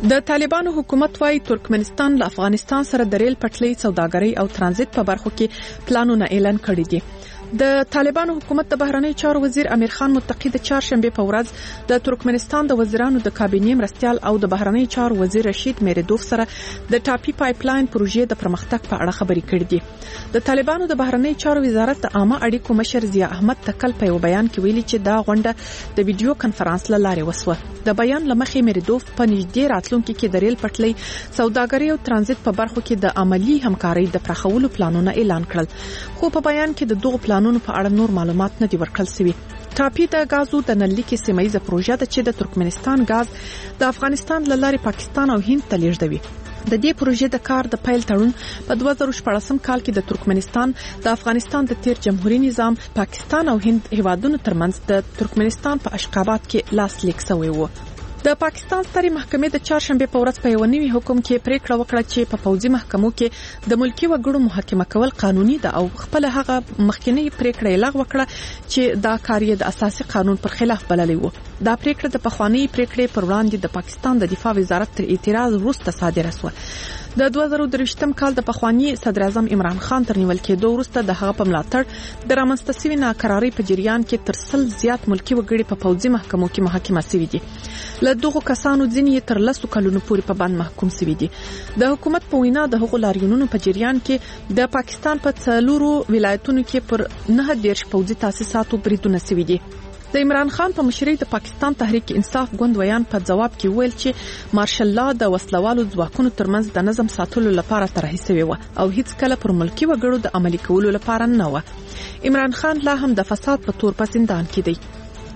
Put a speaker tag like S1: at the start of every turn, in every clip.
S1: د طالبانو حکومت وايي ترکمنستان له افغانستان سره د ریل پټلۍ سوداګرۍ او ترانزیت په برخو کې پلانونه اعلان کړي دي. د طالبانو حکومت د بهرنی چارو وزیر امیر خان متقی د چهارشنبه په ورځ د ترکمنستان د وزیرانو د کابینې مرستیال او د بهرنی چارو وزیر رشید میردوف سره د ټاپي پایپلاین پروژې د پرمختګ په اړه خبرې کړې دي. د طالبانو د بهرنی چارو وزارت د عامه اړیکو مشر ضیا احمد تکل په یو بیان کې ویلي چې دا غونډه د ویډیو کنفرانس له لارې وسوه. د بیان لمخې میردوف په نږدې راتلونکي کې د ریل پټلۍ سوداګرۍ او ترانزیت په برخو کې د عملی همکارۍ د پراخولو پلانونه اعلان کړل، خو په بیان کې د دغو پلانونو په اړه نور معلومات نه دي ورکړل شوي. ټاپي د غازو د نللیکې سیمایي پروژه ده چې د ترکمنستان غاز د افغانستان له لارې پاکستان او هند ته لیږدوي. د دې پروژې د کار د پیل تړون په 2014 کال کې د ترکمنستان د افغانستان د تیر جمهوریت نظام پاکستان او هند هیوادونو ترمنځ د ترکمنستان په اشخاباد کې لاس لیک شوی و. د پاکستان سترې محکمې د چهارشنبه په ورځ په یو نوي حکم کې پریکړه وکړه چې په پوځي محکمو کې د ملکی وګړو محاکمه کول قانوني ده او خپل هغه مخکنی پریکړه لغوه کړه چې دا کار یې د اساسي قانون پر خلاف بللی و. دا پریکړه د پخوانی پریکړې پر وړاندې د پاکستان د دفاع وزارت تر اعتراض وروسته صادره شوه. د 2023م کال د پخوانی صدر اعظم عمران خان تر نیول کېدو وروسته د هغه په ملاتړ د رامنځته شوې ناکرارۍ په جریان کې تر 100 زیات ملکی وګړي په پوځي محکمو کې محاکمه شوي دي. له دغو کسانو ځینې تر 10 کلونو پورې په بند محکوم شوي دي. د حکومت په وینا د هغو لاریونونو په جریان کې د پاکستان په 4 ولایتونو کې پر 9 پوځي تاسیساتو بریدونه شوي دي. د عمران خان په مشرۍ د پاکستان تحریک انصاف ګوند ویان په جواب کې ویل چې مارشل لا د وسلوالو ځواکونو ترمنځ د نظم ساتلو لپاره طرح شوی و او هیڅ کله پر ملکی وګړو د عملي کولو لپاره نه و. عمران خان لا هم د فساد په تور په زندان کې دی.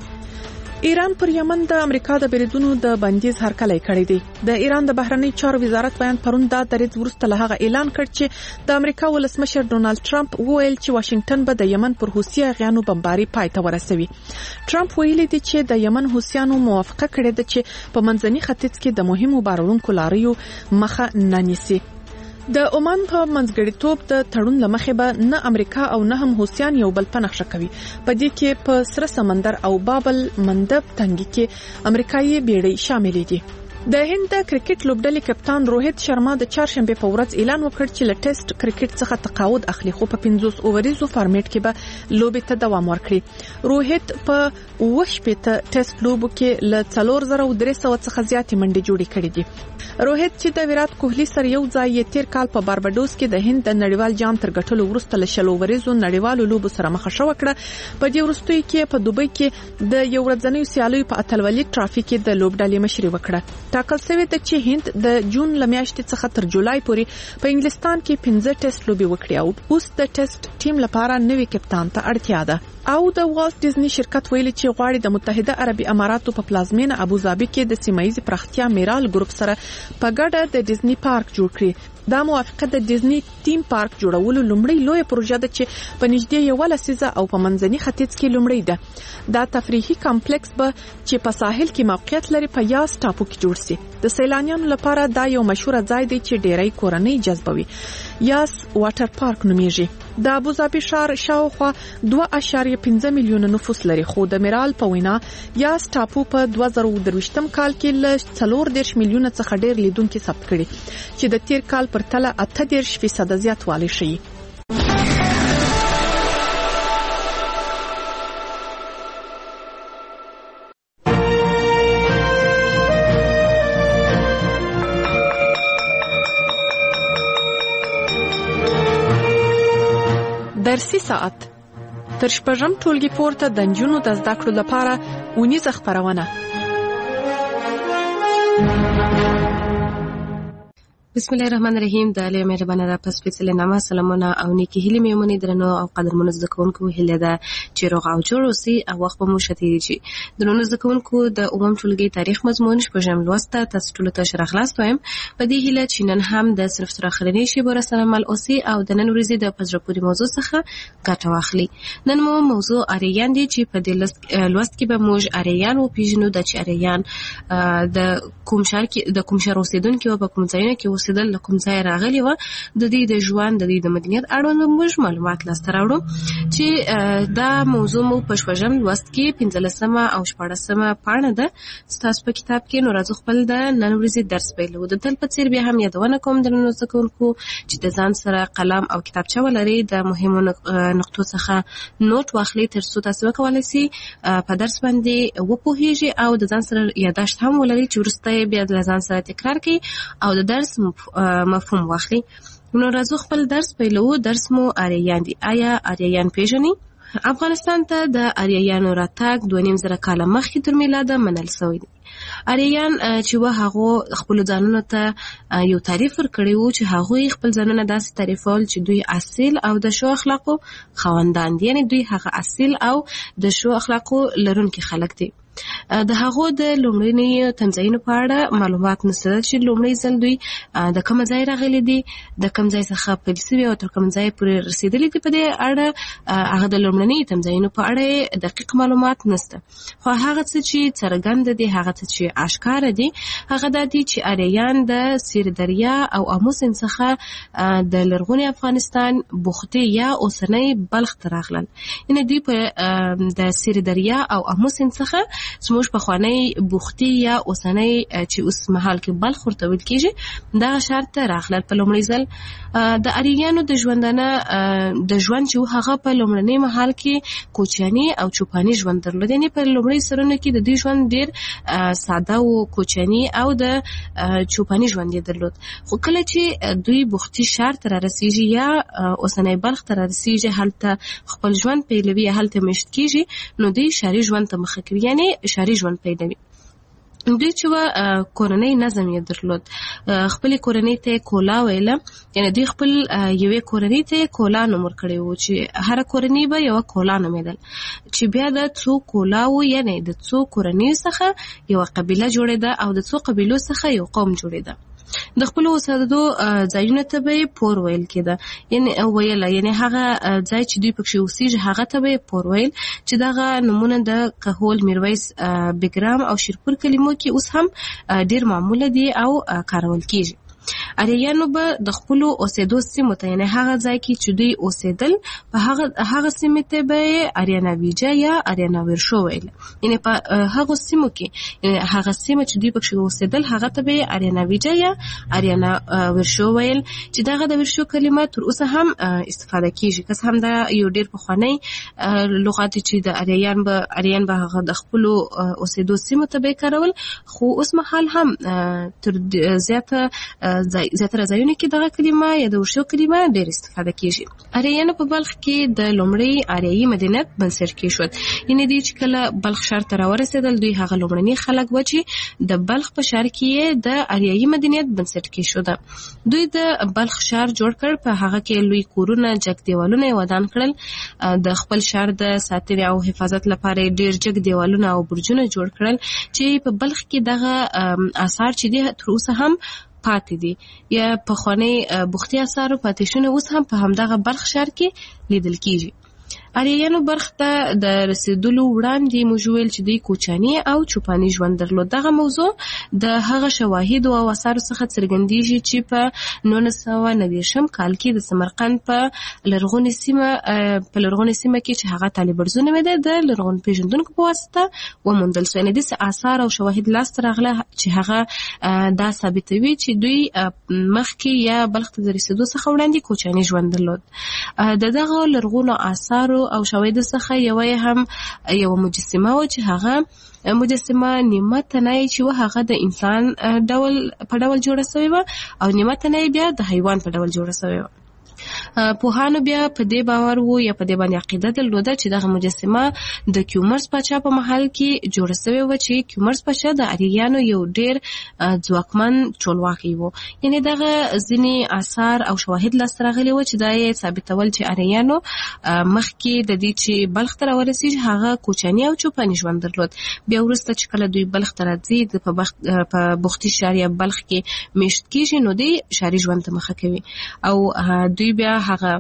S1: ایران پر یمن د امریکا د بریدونو د بندیز هرکلی کړی دی. د ایران د بهرنی چارو وزارت بیان پرون دا دریځ ورسته له هغه اعلان کړ چې د امریکا ولسمشر ډونالد ټرمپ وویل چې واشنگټن به د یمن پر حوثي اغیانو بمباري پای ته ورسوي. ټرمپ ویلي دی چې د یمن حوثیانو موافقه کړې ده چې په منځني ختیځ کې د مهمو بارونکو لاریو مخه نه نیسي. د عمان په منځګړیتوب د تړون لمخې به نه امریکا او نه هم حوثیان یو بل په نقشه کوي. په دې کې په سره سمندر او بابل مندب تنګي کې امریکایي بیړۍ شامل دي. د هند د کرکټ لوبډلې کپتان روهیت شرما د چهارشنبه په ورځ اعلان وکړ چې له ټیسټ کرکټ څخه تقاعد اخلي، خو په 50 اووریزو فارمیټ کې به لوبې ته دوام ورکړي. روهیت په 8 ټیسټ لوبو کې له 4300 څخه زیاتې منډې جوړې کړې دي. روهیت چې د ویرات کوهلی سره یو ځای تیر کال په بارباډوس کې د هند د نړیوال جام تر ګټلو وروسته له 20 اووریزو نړیوالو لوبو سره مخ شو کړه. په دې وروستي کې په دوبۍ کې د یو ورځنیو سیالیو په اتلولۍ ټرافي کې د لوبډلې مشري وکړه. ټاکل شوی د چې هند د جون لمیاشتې څخه تر جولای پورې په انګلستان کې 15 ټیسټ لوبي وکړي او اوس د ټیسټ ټیم لپاره نوی کپتان ته اړتیا ده. او د والت ډیزنی شرکت ویلي چې غواړي د متحده عربي اماراتو په پلازمینه ابوظبي کې د سیمایي پراختیا میرال ګروپ سره په ګډه د ډیزنی پارک جوړ کړي. دا موافقه د ډیزنی تیم پارک جوړولو لومړی لوی پروژه ده چې په نږدې یو لسیزه او په منځني ختیځ کې لومړی ده. دا تفریحي کمپلیکس به چې په ساحل کې موقعیت لري په یاس ټاپو کې جوړ شي. د سیلانیانو لپاره دا یو مشهور ځای دی چې ډیری کورنۍ جذبوي. یاس واټر پارک نومیږي. د ابوظبي ښار شاوخوا 2.5 میلیون نفوس لري، خو د میرال په وینا یاس ټاپو په 2023م کال کې له 40 میلیون څخه ډیر لیدونکو ثبت کړي چې د تیر کال پر تله 38% زیاتوالی شي. درسي ساعت تر شپږم ټولګي پورته د نجونو د زده کړو لپاره اونیزه خپرونه.
S2: بسم الله الرحمن الرحیم. د الله مهربانه را پس سپیڅلې نامه سلامونه او نیکی هیلې مې درنو او قدرمنو زده کوونکو هیله ده چې روغ او جوړ اوسئ او وخت به مو ښه تېرېږي. درنو زده کوونکو د عموم ټولګي تاریخ مضمون شپږم لوست ته تاسو ټولو ته ښه راغلاست وایم په دې هیله چې نن هم د صنف تر اخرنۍ شیبو راسره مل اوسئ او د نن ورځې د په زړه پورې موضوع څخه ګټه واخلئ. نن مو موضوع آریان دی چې په دې لوست کې به موږ آریان وپېژنو. د چې آریان د کوم ښار اوسېدونکي او په کوم ځایونو کې اوسېدل له کوم ځای راغلي و د دې د ژوند د دې د مدنیت اړوند موږ معلومات لاسته راوړو چې دا موضوع مو په شپږم لوست کې 15مه او 14مه پاڼه ده ستاسو په کتاب کې. نو راځو خپل د نن ورځې درس پیلو. د تل په څیر بیا هم یادونه کوم د نن زده کوونکو چې د ځان سره قلم او کتابچه ولري د مهمو نقطو څخه نوٹ واخلي تر څو تاسو وکولای شئ په درس باندې وپوهیږئ او د ځان سره یاداشت هم ولري چې وروسته بیا د ځان سره تکرار کړئ او د درس مفهوم واخلي. نو راځو خپل درس پیلو. درس مو آریایان دي. آیا آریایان پیژنئ؟ افغانستان ته د آریایانو راتګ 2.5 کاله مخکې تر میلاده منل شوی دی. آریایان چې هغه خپل ځانونو ته یو تعریف ورکړی وو چې هغه خپل ځانونه داسې تعریفول چې دوی اصیل او د ښو اخلاقو خاوندان دي، یعنی دوی هغه اصیل او د ښو اخلاقو لرونکي خلک دي. د هغو د لومړني تمځایونو په اړه معلومات نشته چې لومړی ځل دوی د کوم ځای راغلي دي، د کوم ځای څخه پیل شوي او تر کوم ځای پورې رسیدلي دي. په دې اړه هغه د لومړني تمځایونو په اړه دقیق معلومات نشته. خو هغه څه چې څرګند دي، هغه څه چې آشکار دي، هغه د دې چې آریایان د سیر دریا او امو سیند څخه د لرغوني افغانستان بوختي یا اوسنۍ بلخ ته راغلل. یعنې دوی په د سیر دریا او امو سیند څخه زموږ پخوانی بوختي یا اوسنۍ چې اوس مهال کې بلخ ورته ویل کېږي دا ښار ته راغلل. په لومړي ځل د آریایانو د ژوندانه د ژوند چې هغه په لومړني مهال کې کوچني او چوپاني ژوند درلود. یعنې په لومړي سرونو کې د دې ژوند ډېر ساده او کوچني او د چوپاني ژوند یې درلود. خو کله چې دوی بوختي ښار ته رارسېږي یا اوسنۍ بلخ ته رارسېږي، هلته خپل ژوند پیلوي، هلته میشت کېږي، نو دوی ښاري ژوند ته مخه کوي، یعنې ښاري ژوند پیلوي. دوی چې کورنۍ نظم یې درلود، خپل کورنۍ ته کولا ویله، یعنی دوی خپل یوې کورنۍ ته کولا نوم ورکړی وو چې هر کورنۍ به یو کولا نومېدل، چې بیا د څو کولاو یعنی د څو کورنۍ څخه یو قبیله جوړېده او د څو قبیلو څخه یو قوم جوړېده. د خپل اوسېدو ځایونو ته به پور ویل کېده، یعنی هغه ځای چې دوی پکې اوسېږي هغه ته به پور ویل، چې دغه نومونه د کهول، میرویس، بګرام او شیرپور کلمو کې اوس هم ډېر معموله دي او کارول کېږي. آریایانو به د خپل اوسېدو سیمو ته، یعنی هغه ځای کې چې دوی اوسېدل، په هغه سیمې ته به آریاناویجا یا آریاناویرشو ویل. یعنی په هغه سیمو کې هغه سیمه چې دوی پکې اوسېدل هغه ته به آریاناویجا یا آریاناویرشو ویل، چې دغه د ورشو کلمه تر اوسه هم استفاده کیږي. که هم دا یو ډېر پخوانی لغات چې د آریان به هغه د خپل اوسېدو سیمو ته به کارول، خو اوس مهال هم تر زیاتره ځایونو کې دغه کلمه یا د ورشو کلمه ډېر استفاده کیږي. آریایانو په بلخ کې د لومړی آریایي مدنیت بنسټ کېښود. یعنې دوی چې کله بلخ ښار ته راورسېدل، دوی هغه لومړني خلک و چې د بلخ په ښار کې د آریایي مدنیت بنسټ کېښوده. دوی د بلخ ښار جوړ کړ، په هغه کې لوی کورونه، جګ دیوالونه یې ودان کړل. د خپل ښار د ساتنې او حفاظت لپاره ډېر جګ دیوالونه او برجونه جوړ کړل، چې په بلخ کې دغه آثار چې دي تر اوسه هم پاتې دي، یا پخوانی بوختي آثارو پاتې شونه اوس هم په همدغه بلخ ښار کې لیدل کېږي. آریایانو بلخ ته د رسیدلو وړاندې موږ ویل چې دوی کوچني او چوپاني ژوند درلود. دغه موضوع د هغه شواهدو او آثارو څخه څرګندېږي چې په 1990 کال کې د سمرقند په لرغونې سیمه کې چې هغه طالبرزو نومېده، د لرغون پیژندونکو په واسطه وموندل شو. یعنې داسې آثار او شواهد لاسته راغله چې هغه دا ثابتوي چې دوی مخکې یا بلخ ته د رسیدو څخه وړاندې کوچني ژوند درلود. د دغه لرغونو آثارو او شواهد څخه یو مجسمه و چې هغه مجسمه نیمه تنه چې هغه د انسان په ډول جوړه شوې وه او نیمه تنه بیا د حیوان په ډول جوړه شوې وه. پوهانو بیا په دې باور وو یا په دې باندې عقیده درلوده چې دغه مجسمه د کیومرث پاچا په محل کې جوړه شوې وه، چې کیومرث پاچا د آریایانو یو ډېر ځواکمن ټولواکی و. یعنې دغه ځینې آثار او شواهد لاسته راغلي وو چې دا یې ثابتول چې آریایانو مخکې د دې چې بلخ ته راورسېږي هغه کوچني او چوپاني ژوند درلود. بیا وروسته چې کله دوی بلخ ته راځي، په بوختي ښار یا بلخ کې میشت کېږي، نو دوی ښاري ژوند ته مخه کوي او دوی بیا هغه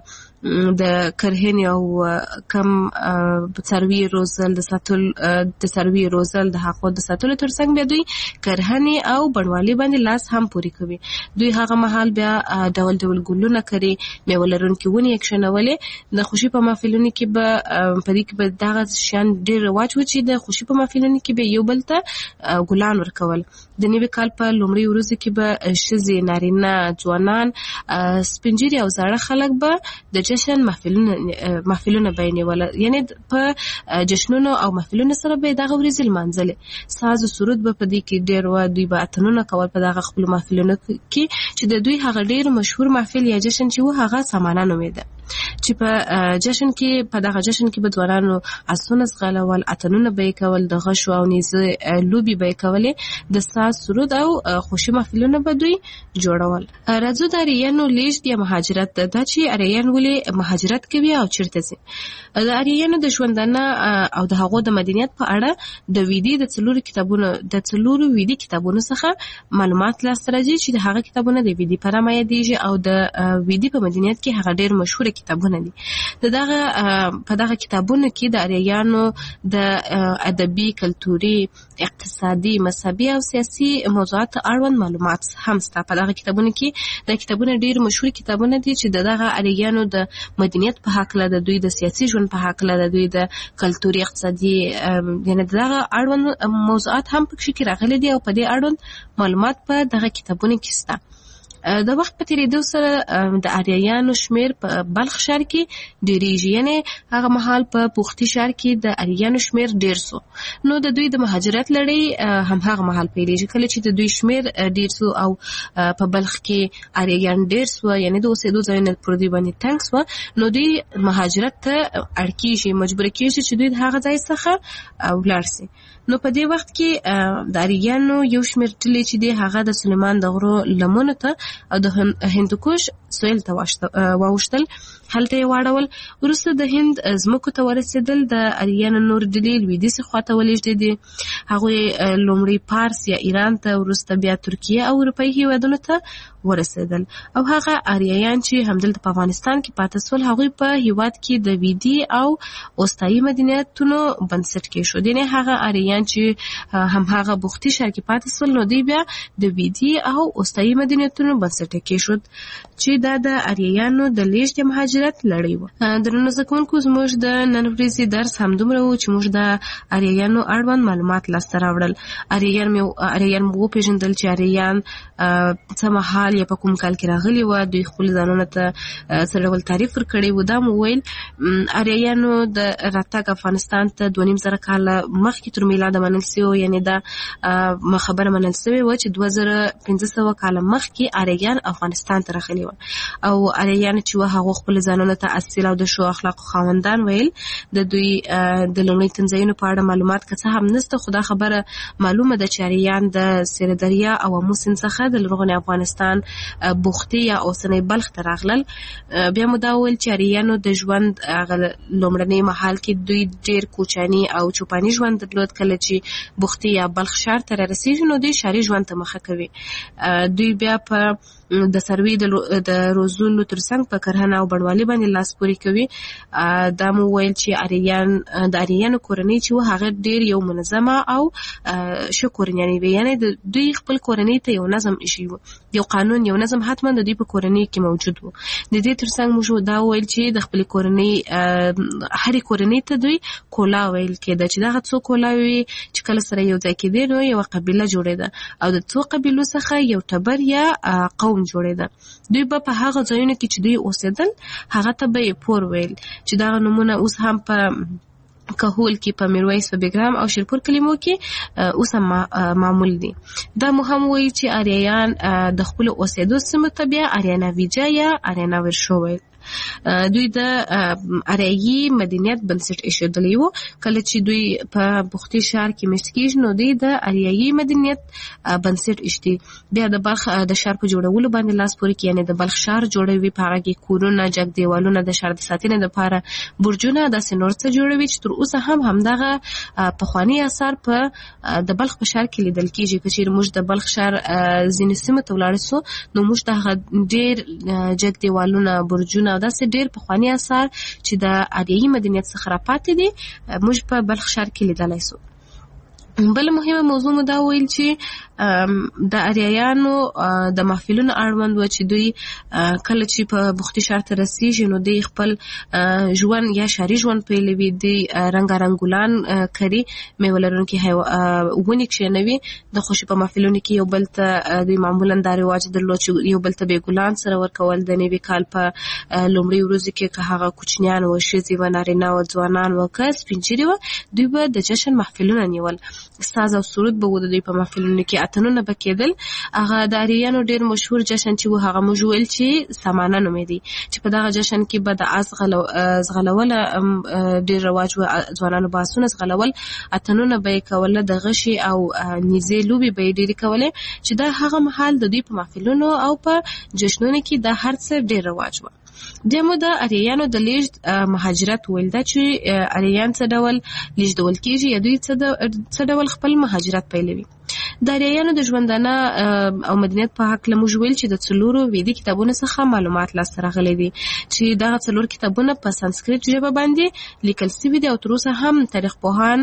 S2: د کرهنې او کم څاروي روزل د څاروي روزل د حقوقو د ساتلو ترڅنګ بیا دوی کرهنې او بڼوالي باندې لاس هم پوري کوي. دوی هغه مهال بیا ډول ډول ګلونه کوي، میوه لرونکي ونې کښېنولې. د خوشي په محفلونو کې به په دې کې به دغه شیان ډېر رواج و چې د خوشي په محفلونو کې به یو بل ته ګلان ورکول. د نوي کال په لومړۍ ورځو کې به ښځې، نارینه، ځوانان، سپین ږیري او زاړه خلک به د جشن محفلونه به یې نیول. یعنې په جشنونو او محفلونو سره به دغه ورځې لمانځلې. ساز او سرود به په دې کې ډېر و. دوی به اتنونه کول په دغه خپلو محفلونو کې چې د دوی هغه ډېر مشهور محفل یا جشن چې و هغه سامانه نومېده. چې په دغه جشن کې به ځوانانو آسونه ځغلول، اتنونه به یې کول، د غشو او نیزه لوبې به یې کولې، د ساز سرود او خوشي محفلونه به دوی جوړول. راځو د اریانو لیږد یا مهاجرت. دا چې اریان ولې مهاجرت کوي او چیرته ځي. د اریانو د ژوندانه او د هغو د مدنیت په اړه د ویدي د څلورو ویدي کتابونو څخه معلومات لاسته راځي چې د هغه کتابونه د ویدي په نامه یادېږي او د ویدي په مدنیت کې هغه ډېر مشهور کتابونه دي. په دغه کتابونو کې د اریانو د ادبي، کلتوري، اقتصادي، مذهبي او سیاسي موضوعات اړوند معلومات هم شته. په دغه کتابونو کې د کتابونه ډېر مشهور کتابونه دي چې دغه اریانو د مدنیت په هکله، د دوی د سیاسي ژوند په هکله، د دوی د کلتوري، اقتصادي، یعنې دغه اړوند موضوعات هم پکې کې راغلي دي او په دې اړوند معلومات په دغه کتابونو کې شته. د وخت په تیریدو سره د اریانو شمیر په بلخ ښار کې ډیریږي. یعنې هغه مهال په پوختي ښار کې د اریانو شمیر ډیر سو. نو د دوی د مهاجرت لړۍ هم هغه مهال پیلېږي کله چې د دوی شمیر ډیر سو او په بلخ کې اریان ډیر سو، یعنې د اوسېدو ځایونه پر دوی باندې تنګ سو. نو دوی مهاجرت ته اړ کېږي، مجبور کېږي چې دوی د هغه ځای څخه ولاړ سي. نو په دې وخت کې د اریانو یو شمیر ډلې چې دی هغه د سلیمان د غرو لمنو ته او د هندوکش سویل ته واوښتل، هلته یې واړول. وروسته د هند ځمکو ته ورسېدل. د اریانو نور ډلې لویدیځې خواته ولېږدېدې. هغوی لومړی پارس یا ایران ته، وروسته بیا ترکیه او اروپایي هېوادونو ته ورسېدل. او هغه اریایان چې همدلته په افغانستان کې پاتې سول، هغوی په هېواد کې د ویدي او اوستایي مدنیتونو بنسټ کېښود. یعنې هغه اریان چې هماغه بوختي ښار کې پاتې سول، نو دوی بیا د ویدي او اوستایي مدنیتونو بنسټ کېښود چې دا د اریایانو د لیږد یا مهاجرت لړۍ وه. درنو زده کوونکو، زموږ د نن ورځې درس همدومره و چې موږ د اریایانو اړوند معلومات لاسته راوړل. اریان مو وپېژندل چې اریان څه مهال یا په کوم کال کې راغلي وه، دوی خپل ځانونه ته څه ډول تعریف ورکړی و. دا مو ویل اریایانو د راتګ افغانستان ته 2,500 کاله مخکې تر میلاده منل سوی، یعنې دا خبره منل سوې وه چې 2,500 کاله مخکې اریان افغانستان ته راغلي وه. او اریان چې وه هغو خپل ځانونه ته اصیل او د ښو اخلاقو خاوندان ویل. د دوی د لومړي تنځایونو په اړه معلومات که څه هم نشته، خو دا خبره معلومه ده چې اریان د سیر دریا او امو سیند څخه د لرغوني افغانستان بوختي یا اوسنی بلخ ته راغلل. بیا مو دا ویل چې اریانو د ژوند لومړني مهال کې دوی ډېر کوچني او چوپاني ژوند درلود. کله چې بوختي یا بلخ ښار ته رارسېږي، نو دوی ښاري ژوند ته مخه کوي. دوی بیا په د څاروي د روزلو ترڅنګ په کرهنه او بڼوالي باندې لاس پورې کوي. دا مو ویل چې د اریانو کورنۍ چې وه هغه ډېر یو منظمه او ښه کورنۍ وي. یعنې د دوی خپل کورنۍ ته یو نظم ایښی و، یو قانون، یو نظم حتما د دوی په کورنۍ کې موجود و. د دې ترڅنګ موږ دا ویل چې د خپلې کورنۍ هرې کورنۍ ته دوی کولا ویل کېده، چې دغه څو کولاوې وي چې کله سره یو ځای کېدې نو یوه قبیله جوړېده او د څو قبیلو څخه یو ټبر یا قوم جوړېده. دوی به په هغه ځایونو کې چې دوی اوسېدل هغه ته به یې پور ویل، چې دغه نومونه اوس هم په کهول کې، په میرویس، په بیګرام او شیرپور کلمو کې اوس هم معمول دي. دا مو هم وایي چې اریایان د خپلو اوسېدو سیمو ته بیا اریانا ویجا یا اریانا ورشو ویل. دوی د اریایي مدنیت بنسټ ایښودلی و. کله چې دوی په بوختي ښار کې مېشت کېږي، نو دوی د اریایي مدنیت بنسټ ایښدي. بیا د بلخ د ښار په جوړولو باندې لاس پورې کړي، یعنې د بلخ ښار جوړوي، په هغه کې کورونه، جګ دیوالونه، د ښار د ساتنې لپاره برجونه، داسې نور څه جوړوي چې تر اوسه هم همدغه پخواني اثار په د بلخ په ښار کې لیدل کېږي. که چېرې موږ د بلخ ښار ځینې سیمو ته ولاړ سو، نو موږ دغه ډېر جګ دیوالونه، برجونه او داسې ډېر پخواني آثار چې د آریایي مدنیت څخه راپاتې دي موږ په بلخ ښار کې لیدلی سو. بل مهمه موضوع مو دا ویل چې د اریایانو د محفلونو اړوند و چې دوی کله چې په بختي ښار ته رسیږي نو دوی خپل ژوند یا ښاري ژوند پیلوي، دوی رنګارنګ ګلان کري، میوه لرونکي ونې کښېنوي، د خوښۍ په محفلونو کې یو بل ته دوی معمولا دا رواج درلود چې یو بل ته به ګلان سره ورکول. د نوي کال په لومړۍ ورځو کې که هغه کوچنیان و، ښځې و، نارینه و، ځوانان و، که سپین ږیري و، دوی به د جشن محفلونه نیول. ساز او سرود به و د دوی په محفلونو کې، اتنونه به کېدل. هغه د اریایانو ډېر مشهور جشن چې و هغه موږ ویل چې سمانه نومېدی، چې په دغه جشن کې به د آس ځغلوله ډېر رواج و، ځوانانو به آسونه ځغلول، اتنونه به یې کوله، د غشي او نیزې لوبې به یې ډېرې کولې، چې دا هغه مهال د دوی په محفلونو او په جشنونو کې دا هر څه ډېر رواج و. دمو د اریایانو د لیږد مهاجرت ویل دا چې اریایان څه ډول لیږدول کېږي یا دوی څه ډول خپل مهاجرت پیلوي. د اریایانو د ژوندانه او مدنیت په هکله موږ ویل چې د 4 ویدي کتابونو څخه معلومات لاسته راغلي دي، چې دغه 4 کتابونه په سانسکریت ژبه باندې لیکل شوي دي او تر اوسه هم تاریخ پوهان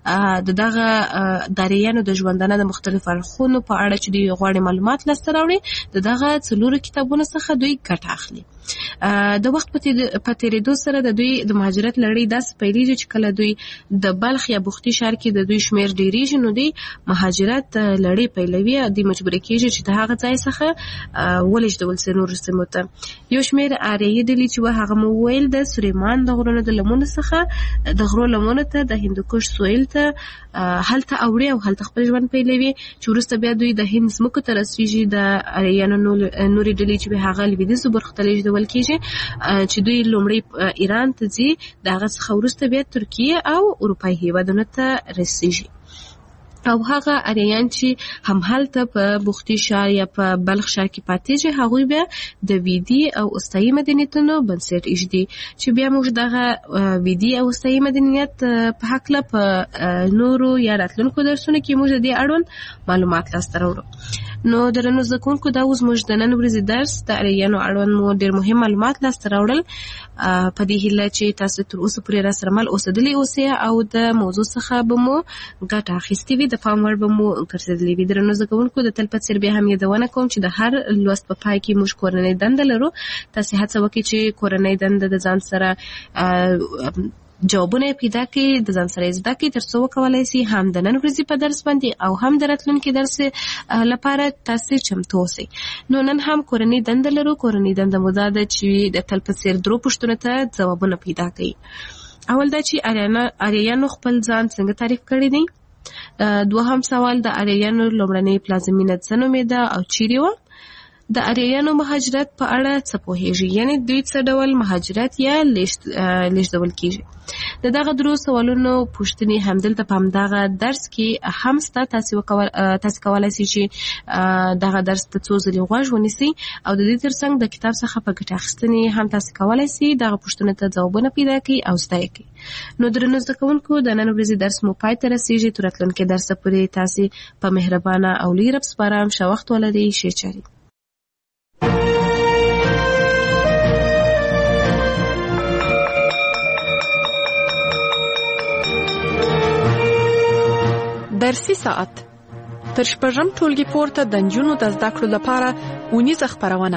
S2: دغه د اریایانو د ژوندانه د مختلفو اړخونو په اړه چې دوی غواړي معلومات لاسته راوړي دغه 4 کتابونو څخه دوی ګټه اخلي. د وخت په تیریدو سره د دوی د مهاجرت لړۍ داسې پیلېږي چې کله دوی د بلخ یا بختي ښار کې د دوی شمېر ډېرېږي نو دوی مهاجرت لړۍ پیلوي او دوی مجبوره کېږي چې د هغه ځای څخه ولېږدول سي نورو سیمو ته. یو شمېر اریایي ډلې چې هغه مو ویل د سلیمان د غرونو د لمنو څخه د غرو لمنو ته د هندوکش سویل ته هلته اوړي او هلته خپل ژوند پیلوي، چې وروسته بیا دوی د هند ځمکو ته رسېږي. د اریایانو نورې ډلې چې هغه لویدیځو برخو ته لیږدول کېږي، چې دوی لومړی ایران ته ځي، د هغه څخه وروسته بیا ترکیه او اروپایي هېوادونو ته رسېږي. او هغه اریایان چې هم هلته په بختي ښار یا په بلخ ښار کې پاتېږي هغوی بیا د ویدي او اوستایي مدنیتونو بنسټ ایږدي، چې بیا موږ دغه ویدي او اوستایي مدنیت په هکله په نورو یا راتلونکو درسونو کې موږ د دې اړوند معلومات لاسته راوړو. نو درنو زده کوونکو دا اوس موږ د نن ورځې درس د اریایانو اړوند مو ډېر مهم معلومات لاسته راوړل، په دې هیله چې تاسو تر اوسه پورې راسره مل اوسېدلي اوسئ او د موضوع څخه به مو ګټه اخیستې وي، د پام وړ به مو ګرځېدلي وي. درنو زده کوونکو د تل په څېر بیا هم یادونه کوم چې د هر لوست په پای کې موږ کورنۍ دنده لرو. تاسې هڅه وکړئ چې کورنۍ دنده د ځان سره جوابونه پیدا کړئ، د ځان سره زده کړئ، تر څو وکولای شي هم د نن ورځې په درس باندې او هم د راتلونکي درس لپاره تاسو چمتو اوسئ. نو نن هم کورنۍ دنده لرو. کورنۍ دنده مو دا ده چې د تل په څېر 3 پوښتنو ته ځوابونه پیدا کړئ. اول دا چې اریایانو خپل ځان څنګه تعریف کړی دی. دوهم سوال د اریایانو لومړنۍ پلازمینه څه نومېده او چیرې وه. د اریایانو مهاجرت په اړه څه پوهیږي، یعنی دوی څه ډول مهاجرت یا لیږدول کیږي. د دغه 3 سوالونو پوښتنې همدلته په همدغه درس کې هم سته. تاسو کولای شئ چې دغه درس ته څو ځلې غوږ ونیسئ او د دې ترڅنګ د کتاب څخه په ګټه اخیستنې هم تاسو کولای شئ دغه پوښتنو ته ځوابونه پیدا کړئ او زده یې کړئ. نو درنو زده کوونکو د نن ورځې درس مو پای ته رسېږي. تر راتلونکي درسه پورې تاسو په مهربانه او لوی رب سپارم. ښه وخت ولرئ. ښې چارې.
S1: درسي ساعت تر شپږم ټولګي پورته د نجونو د زده کړو لپاره اونیزه خپرونه.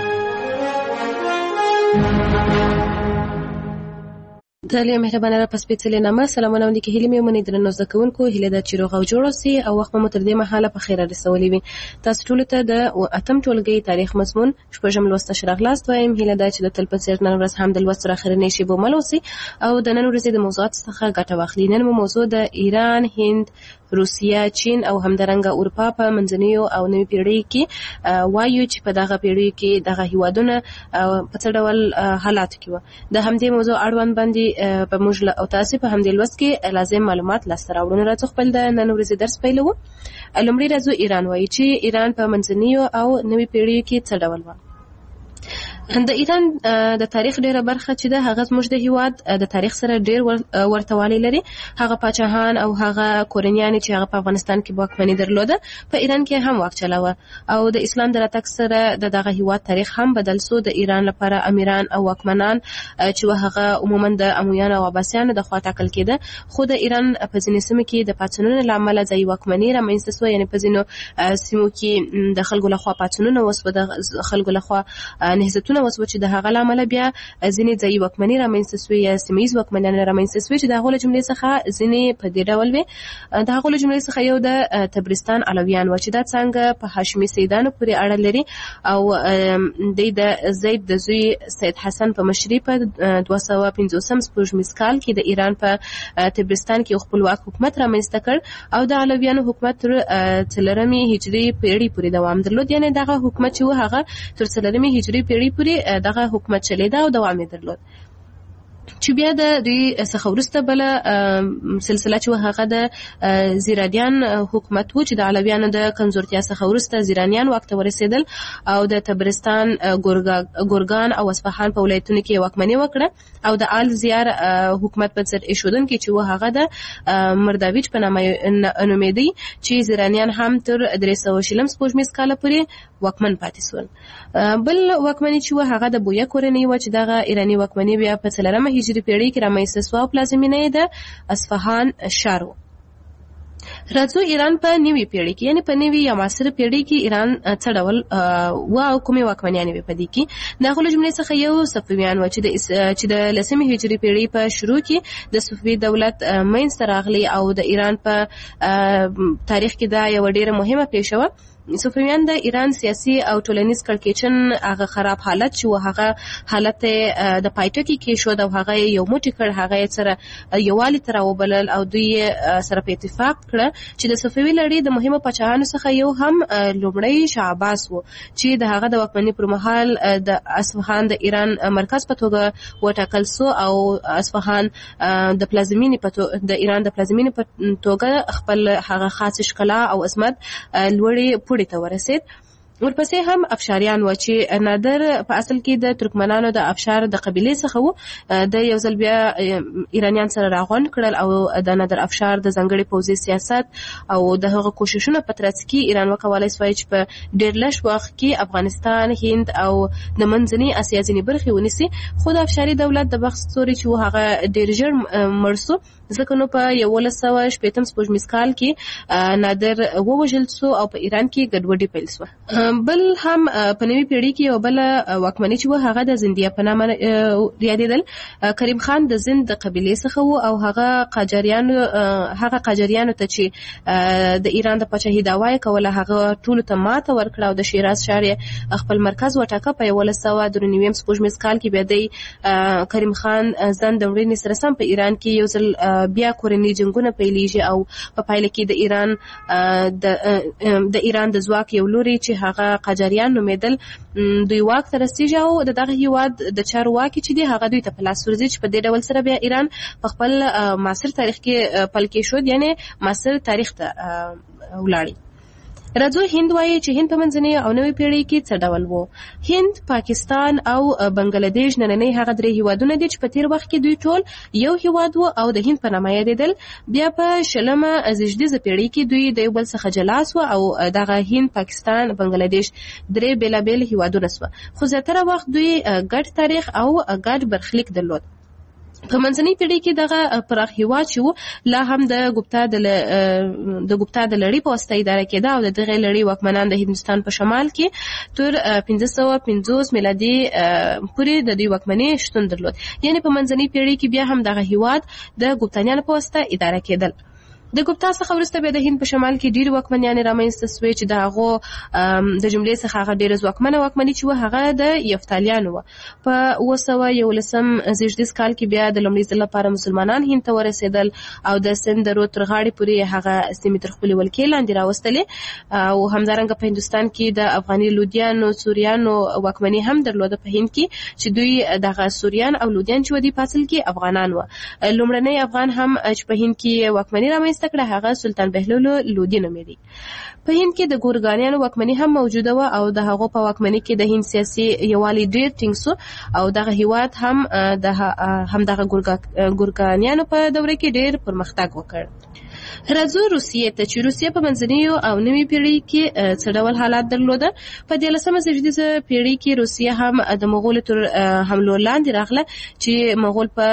S2: دلې مهربانه را پس پیڅلې نامه سلامونه ونی کې هیله مې ومني درنو زده کوونکو، هیله ده چې روغ او جوړ اوسئ او وخت مو تر دې مهاله په خیر رسولې وي. تاسو ټول ته د 8م ټولګي تاریخ مضمون شپږم لوست شراغلاست وایم. هیله ده چې د تل په څیر نن ورځ هم د لوست تر اخرنۍ شی به مل اوسئ او د نن ورځې د موضوعات څخه ګټه واخلئ. نن مو موضوع د ایران، هند، روسیه، چین او همدارنګه اروپا په منځنیو او نوي پیړۍ کې وایو چې په دغه پیړۍ کې دغه هیوادونه په څه ډول حالات کې و. د همدې موضوع اړوند باندې په موږ او تاسو په همدې لوست کې لازم معلومات لاسته راوړو. راځو خپل د نن ورځې درس پیلوو. لومړی راځو ایران وایي چې ایران په منځنیو او نوي پیړۍ کې څه ډول و. د ایران د تاریخ ډیره برخه چې د هغه زموږ د هیواد د تاریخ سره ډیر ورتوالی لري. هغه پاچاهان او هغه کورنیان چې هغه په افغانستان کې واکمني درلوده په ایران کې هم واک چلاوه او د اسلام د راتګ سره دغه هیواد تاریخ هم بدل سو. د ایران لپاره امیران او واکمنان چې هغه عموما د امویانو او عباسیانو د خوا ټاکل کېده، خو د ایران په ځینې سیمو کې د پاڅونونو لامل ځای واکمني رامنځته سو، یعنی په ځینو سیمو کې د خلکو لخوا پاڅونونه وسو، د خلکو لخوا نهضتونه وسو چې د هغه لامل بیا ځینې ځای واکمني رامنځته سو یا سیمایي واکمنان رامنځته سو چې د هغه جملې څخه ځینې په دې ډول وي. د هغه جملې څخه یو د تبرستان علویان و چې دا څنګه په هاشمي سیدانو پورې اړه لري او د زید د زوی سید حسن په مشرۍ په 250 سپوږمیز کال کې د ایران په تبرستان کې خپلواک حکومت رامنځته کړ او د علویانو حکومت تر 4 هجری پیړۍ پورې دوام درلود. یعنی دغه حکومت چې هغه تر 4 هجری پیړۍ پورې دغه حکومت چلیده او دوام یې درلود. چې بیا د دوی څخه وروسته بل سلسله چې هغه د زیرانیان حکومت و چې د علویانو د کمزورتیا څخه وروسته زیرانیان واک ته ورسېدل او د تبرستان، ګورګان او اصفهان په ولایتونو کې واکمني وکړه او د آل زیار حکومت په سر ایښودونکي چې هغه د مرداویچ په نامه نومېدی چې زیرانیان هم تر 300 سپوږمیز کاله پورې واکمن پاتې شول. بل واکمني چې هغه د بویا کورنۍ و چې دغه ایرانی واکمني بیا په 4 هجری پیړۍ کې رامنځته سوه او پلازمینه یې د اصفهان ښار و. راځو ایران په نوې پیړۍ کې، یعنی په نوې یا معاصره پیړۍ کې ایران څه ډول و او کومې واکمنیانې وې په دې کې. د هغو جملې څخه یو صفویان و چې د 10 هجري پیړۍ په شروع کې د صفوي دولت منځته راغلی او د ایران په تاریخ کې دا یوه ډېره مهمه پیښه وه. صفویان د ایران سیاسي او ټولنیز کړکېچن هغه خراب حالت چې هغه حالت د پایټکي کې شو او هغه یو موټی کړ، هغه سره یووالي ته راوبلل او دوی سره په اتفاق کړه چې د صفوي لړۍ د مهمو پاچاهانو څخه یو هم لومړی شاه عباس و چې د هغه د واکمنۍ پر مهال د اصفهان د ایران مرکز په توګه وټاکل سو او اصفهان د ایران د پلازمینې په توګه خپل هغه خاص ښکلا او عظمت لوړې پوړې ته ورسید. ورپسې هم افشاریان و چې نادر په اصل کې د ترکمنانو د افشار د قبیلې څخه و. د یو ځل بیا ایرانیان سره راغونډ کړل او د نادر افشار د ځانګړي پوځي سیاست او د هغه کوششونه په ترڅ کې ایران وکولای شوی چې په ډېر لږ وخت کې افغانستان، هند او د منځنۍ اسیا ځینې برخې ونیسي. خو د افشاري دولت د بخت ستوري چې هغه ډېر ژر مړ سو، ځکه نو په 1160 سپوږمیز کال کې نادر ووژل سو او په ایران کې ګډوډي پیل سوه. بل هم په نوې پیړۍ کې یو بل واکمني چې هغه د زندیه په نامه یادېدل. کریم خان د زند د قبیلې څخه و او هغه قاجاریانو ته چې د ایران د پاچاهۍ دعوا یې کوله هغه ټولو ته ماته ورکړه او د شیراز ښار یې خپل مرکز وټاکه. په 1193 سپوږمیز کال کې بیا د کریم خان زند د وړینې سره سم په ایران کې یو ځل بیا کورني جنګونه پیلېږي او په پایله کې د ایران د ځواک یو لوري چې هغه قاجاریان نومېدل دوی واک ته رسېږي او دغه هیواد د چارواکي چې دی هغه دوی ته په لاس ورځي چې په دې ډول سره بیا ایران په خپل معاصر تاریخ کې پل کېښود، یعنی معاصر تاریخ ته ولاړی. راځو هند وایي چې هند په منځنۍ او نوې پیړۍ کې څه ډول وو. هند، پاکستان او بنگلاديش نننۍ هغه 3 هیوادونه دي چې په تیر وخت کې دوی ټول یو هیواد وو او د هند په نامه یادېدل. بیا په 20مه زېږدیزه پیړۍ کې دوی د یو بل څخه جلا سو او دغه هند، پاکستان، بنگلاديش 3 بیلابیل هیوادونه سو. خو زیاتره وخت دوی ګډ تاریخ او ګډ برخلیک درلود. په منځنۍ پیړۍ کې دغه پراخ هیواد چې لا هم د ګوپتا د لړۍ په واسطه اداره کېده او دغه لړۍ واکمنان د هندوستان په شمال کې تر 1550 میلادي پورې د دوی واکمنۍ شتون درلود. یعنی په منځنۍ پیړۍ کې بیا هم دغه هیواد د ګوپتانیانو په واسطه اداره کېدل. د ګوپتا څخه وروسته بیا د هند په شمال کې ډېر واکمنیانې رامنځته سوې چې د هغو د جملې څخه هغه ډېره ځواکمنه واکمني چې هغه د یفتالیانو وه. په 911 زېږدیز کال کې بیا د لومړي ځل لپاره مسلمانان هند ته ورسېدل او د سند د رود تر غاړې پورې هغه سیمې تر خپلې ولکې لاندې راوستلې او همدارنګه په هندوستان کې د افغاني لودیانو، سوریانو واکمني هم درلوده په هند کې چې دوی دغه سوریان او لودیان چې ودي په اصل کې افغانان وه. لومړنی افغان هم چې په هند کې واکمني رامنځته رامنځته کړه هغه سلطان بهلول لودي نومېدی. په هند کې د ګورګانیانو واکمني هم موجوده و او د هغو په واکمني کې د هند سیاسي یووالی ډیر ټینګ سو او دغه هیواد هم دغه ګورګانیانو په دوره کې ډیر پرمختګ وکړ. راځو روسیې ته چې روسیه په منځنۍ او نوې پیړۍ کې څه ډول حالات درلوده. په 13مه زېږدیزه پیړۍ کې روسیه هم د مغولو تر حملو لاندې راغله چې مغول په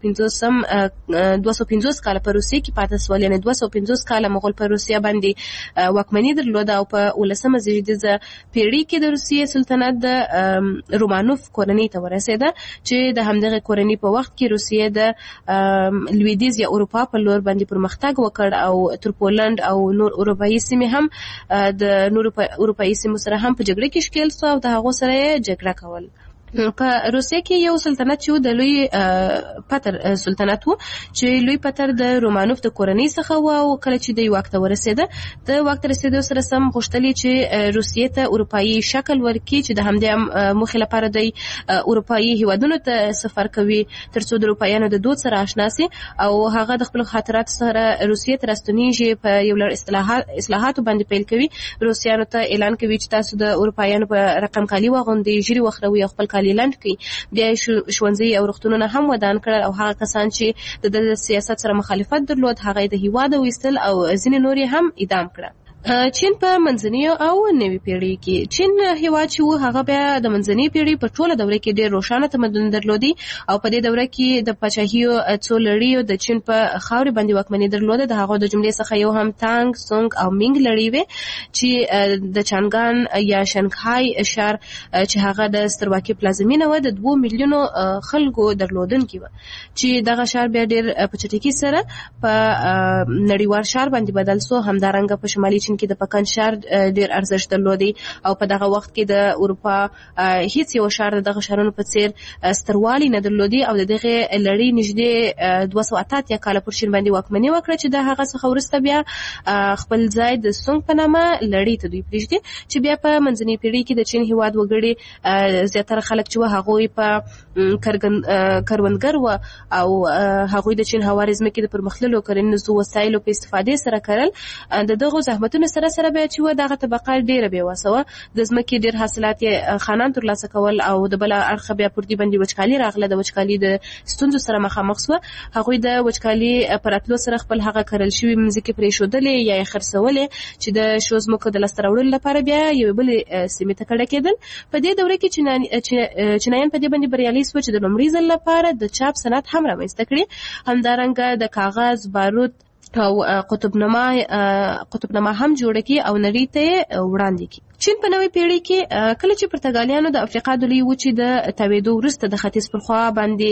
S2: 250 کال په روسیه کې پاتې شول، یعنی 250 کال مغول په روسیه باندې واکمني درلوده او په 19مه زېږدیزه پیړۍ کې د روسیې سلطنت د رومانوف کورنۍ ته ورسېده چې د همدغه کورنۍ په وخت کې روسیه د لویدیځ یا اروپا په لور باندې پرمختګ وکړ او تر پولند او نور اروپایي سیمې هم د نور اروپایي سیمو سره هم په جګړه کې ښکېل شو او د هغو سره یې جګړه کول. په روسیه کې یو سلطنت چې د لوی پتر سلطنت و چې لوی پتر د رومانوف د کورنۍ څخه و او کله چې د واک ته ورسېده د واک ته رسېدو سره سم غوښتلې چې روسیې ته اروپایي شکل ورکړي چې د همدې موخې لپاره د اروپایي هیوادونو ته سفر کوي ترڅو د اروپایانو د دود سره آشنا شي او هغه د خپل خاطرات سره روسیې ته راستنیږي. په یو لړ اصلاحاتو باندې پیل کوي، روسیانو ته اعلان کوي چې تاسو د اروپایانو په رقم کالي واغوندئ، ژیړي وخروئ او خپل کالي لاند کوي. بیا ښوونځي او روغتونونه هم ودان کړل او هغه کسان چې د سیاست سره مخالفت درلود هغه د هیواد ویستل او ځینې نور هم اعدام کړل. چین په منځنۍ او نوې پیړۍ کې چین هیواد چې و هغه بیا د منځنۍ پیړۍ په ټوله دوره کې ډېر روښانه تمدن درلودي او په دې دوره کې د پاچاهیو څو لړیو د چین په خاورې باندې واکمني درلوده. د هغو د جملې څخه یو هم تانګ، سونګ او مینګ لړۍ وې چې د چانګان یا شنګهای ښار چې هغه د سترواکۍ پلازمینه و د 2 میلیونو خلکو درلودونکي و چې دغه ښار بیا ډېر په چټکۍ سره په نړیوال ښار باندې بدل سو. همدارنګه په شمالي چین کې د پکن ښار ډیر ارزښت درلودي او په دغه وخت کې د اروپا هیڅ یو ښار دغه ښارونو په څیر ستروالی نه درلودي او دغه لړۍ نږدې 280 کال پر چین باندې واکمني وکړه چې د هغه څخه وروسته بیا خپل ځای د سونګ په نامه لړۍ ته دوی پرېږدي چې بیا په منځنۍ پیړۍ کې د چین هیواد وګړي زیاتره خلک چې هغوی په کروندګر و او هغوی د چین هواري ځمکې د پرمختللو کرنیزو وسایلو په استفادې سره کړل. د دغه زحمتونو سره بیا چې و دغه طبقه ډیره بې وسه وه، د ځمکې ډیر حاصلات خانان ترلاسه کول او د بل اړخه بیا پر دې باندې وچکالي راغله. د وچکالي د ستونزو سره مخامخ شوه. هغوی د وچکالي په راتلو سره خپل هغه کرل شوي مځکې پرېښودلې یا یې خرڅولې چې د شو ځمکو د لاسته راوړلو لپاره بیا یوې بلې سیمې ته کډه کېدل. په دې دوره کې چینایان په دې باندې بریالي شوه چې د لومړي ځل لپاره د چاپ صنعت هم رامنځته کړي. همدارنګه د کاغذ، بارود او قطبنامه هم جوړه کی او نړۍ ته وړاندې کی. چین په نوې پیړۍ کې کله چې پرتګالیانو د افریقا د لوی وچې د تاوېدو وروسته د ختیځ پر خوا باندې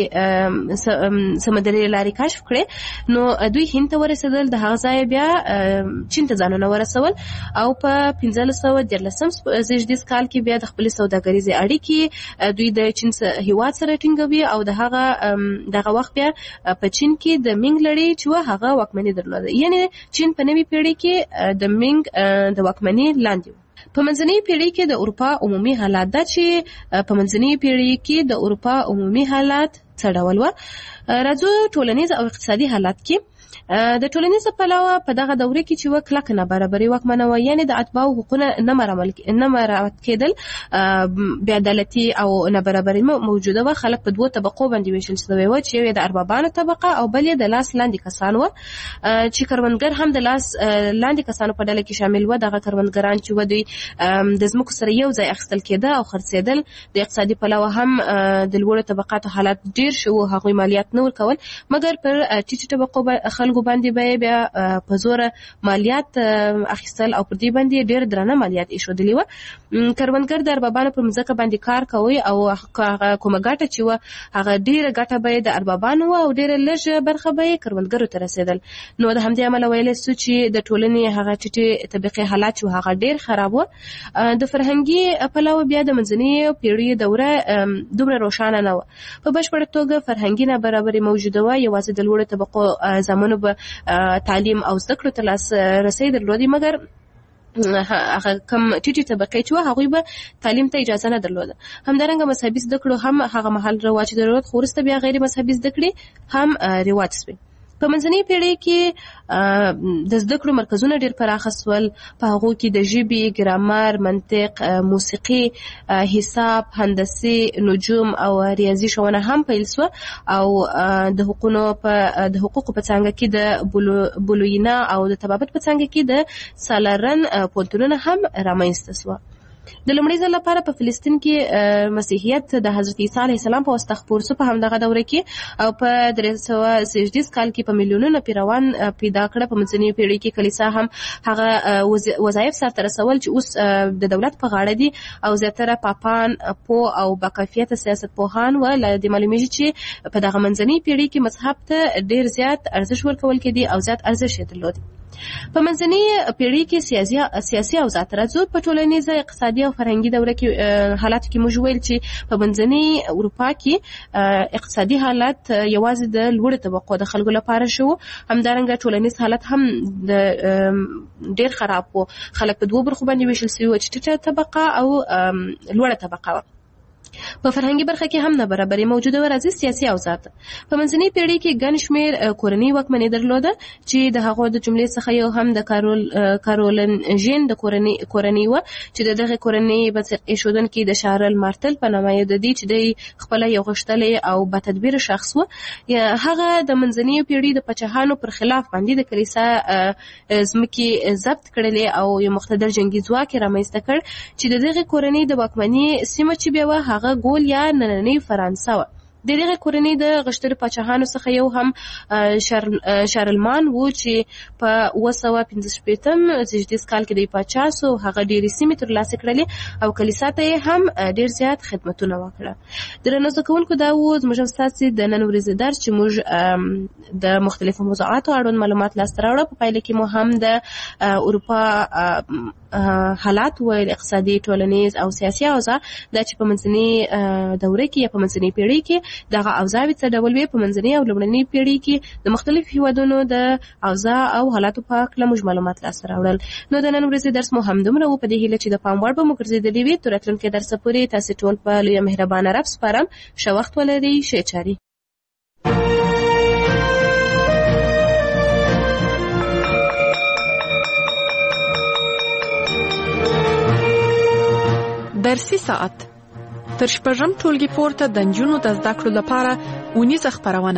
S2: سمندري لارې کشف کړې نو دوی هند ته ورسېدل. د هغه ځای بیا چین ته ځانونه ورسول او په 1513 زېږدیز کال کې بیا د خپلې سوداګریزې اړیکې دوی د چین هیواد سره ټینګوي او دغه وخت بیا په چین کې د مینګ لړۍ چې هغه واکمني درلوده. یعنی چین په نوې پیړۍ کې د مینګ د واکمني لاندې و. په منځنۍ پیړۍ کې د اروپا عمومي حالات دا چې په منځنۍ پیړۍ کې د اروپا عمومي حالات څه ډول و. راځو ټولنیز او اقتصادي حالات کې د ټولنیز پلوه په دغه دوره کې چې کلک نابرابري واکمنه و، یعنی د اتباعو حقوقونه نه مراعات کېدل، بې عدالتي او نابرابري موجوده و. خلک په دوه طبقو باندې ویشل شوي و چې یو د اربابانو طبقه او بل د لاس لاندې کسان و چې کروندګر هم د لاس لاندې کسانو په ډله کې شامل و. دغه کروندګران چې دوی د ځمکو سره یو ځای اخیستل کېده او خرڅېدل. د اقتصادي پلوه هم د لوړو طبقاتو حالات ډیر شو، هغوی مالیات نه ورکول مګر پر ټیټو طبقو خلکو باندې بیا په زور مالیات اخیستل او پر دې باندې ډیر درنه مالیات ایښودلې و. کروندګر د اربابانو پر مځکه باندې کار کوي او کومه ګټه چې و هغه ډیره ګټه به د اربابانو او ډیره لږ برخه به کروندګرو ته رسېدل. نو د همدې امله ویلی سو چې د ټولنې هغه ټیټې طبقې حالات چې هغه ډیر خراب و. د فرهنګي پلوه بیا د منځنۍ پیړۍ دوره دومره روښانه نه و. په بشپړه توګه فرهنګي نابرابري موجوده و. یوازې د لوړو طبقو زامنو به تعلیم او زده کړو ته لاسرسی درلودي مګر هغه کم ټیټې طبقې چې هغوی به تعلیم ته اجازه نه درلوده. همدارنګه مذهبي زده کړو هم هغه مهال رواج درلود خو وروسته بیا غیر مذهبي زده کړې هم رواج شوې. په منځنۍ پیړۍ کې د زده کړو مرکزونه ډېر پراخه سول. په هغو کې د ژبې، ګرامر، منطق، موسیقي، حساب، هندسي، نجوم او ریاضي ښوونه هم پیل سوه او د حقوقو په څانګه کې د بولوینا او د طبابت په څانګه کې د سالارن پوهنتونونه هم رامنځته سوه. د لومړي ځل لپاره په فلسطین کې مسیحیت د حضرت عیسی علیه السلام په واسطه خپور سو په همدغه دوره کې او په 330 کال کې په میلیونونو پیروان پیدا کړه. په منځنۍ پیړۍ کې کلیسا هم هغه وظایف سرته رسول چې اوس د دولت په غاړه دي او زیاتره پاپان او باکیفیته سیاستپوهان و. د معلومیږي چې په دغه منځنۍ پیړۍ کې مذهب ته ډیر زیات ارزښت ورکول کېدی او زیات ارزښت یې درلود. په منځنۍ پیړۍ کې سیاسي اوضاع ته راځو. په ټولنیزه، اقتصادي او فرهنګي دوره کې حالات کې موږ ویل چې په منځنۍ اروپا کې اقتصادي حالت یوازې د لوړو طبقو د خلکو لپاره شو. همدارنګه ټولنیز حالت هم ډیر خراب و. خلک په دوه برخو باندې ویشل شوي چې ټیټه طبقه او لوړه طبقه. په فرهنګي برخه کې هم نابرابري موجوده و. راځي سیاسي اوضاع ته. په منځنۍ پیړۍ کې ګڼ شمېر کورنۍ واکمني درلوده چې د هغو د جملې څخه یو هم د کارولنژین د کورنۍ و چې د دغه کورنۍ بنسټ ایښودونکي د شارل مارتل په نامه یادېدی چې د خپله یو غښتلی او باتدبیره شخص و. هغه د منځنۍ پیړۍ د پاچاهانو پر خلاف باندې د کلیسا ځمکې ضبط کړلې او یو مقتدر جنګي ځواک یې رامنځته کړ چې د دغه کورنۍ د واکمنۍ سیمه چې بیا وه هغه ګول یا نننۍ فرانسه وه. د دغه کورنۍ د غښتلو پاچاهانو څخه یو هم شارلمان و چې په 965 کال کې د پاچا سو. هغه ډېرې سیمې ترلاسه کړلې او کلیسا ته یې هم ډېر زیات خدمتونه وکړه. درنو زده کوونکو، دا و زموږ ستاسې د نن ورځې درس چې موږ د مختلفو موضوعاتو اړوند معلومات لاسته راوړه. په پایله کې مو هم د اروپا حالات ویل، اقتصادي، ټولنیز او سیاسي اوضاع، دا چې په منځنۍ دوره کې یا په منځنۍ پیړۍ کې دغه اوضاع څه ډول وي. په منځنۍ او لومړنۍ پیړۍ کې د مختلفو هیوادونو د اوضاع او حالاتو په اړه موږ معلومات لاسته راوړل. نو د نن ورځې درس مو همدومره و. په دې هیله چې د پام وړ به مو ګرځېدلی وي. تر راتلونکي درسه پورې تاسې ټول په لویه مهربانه رب سپارم. ښه وخت ولرئ. ښې چارې.
S1: درسي ساعت تر شپږم ټولګي پورته د نجونو د زده کړو لپاره اونیزه خپرونه.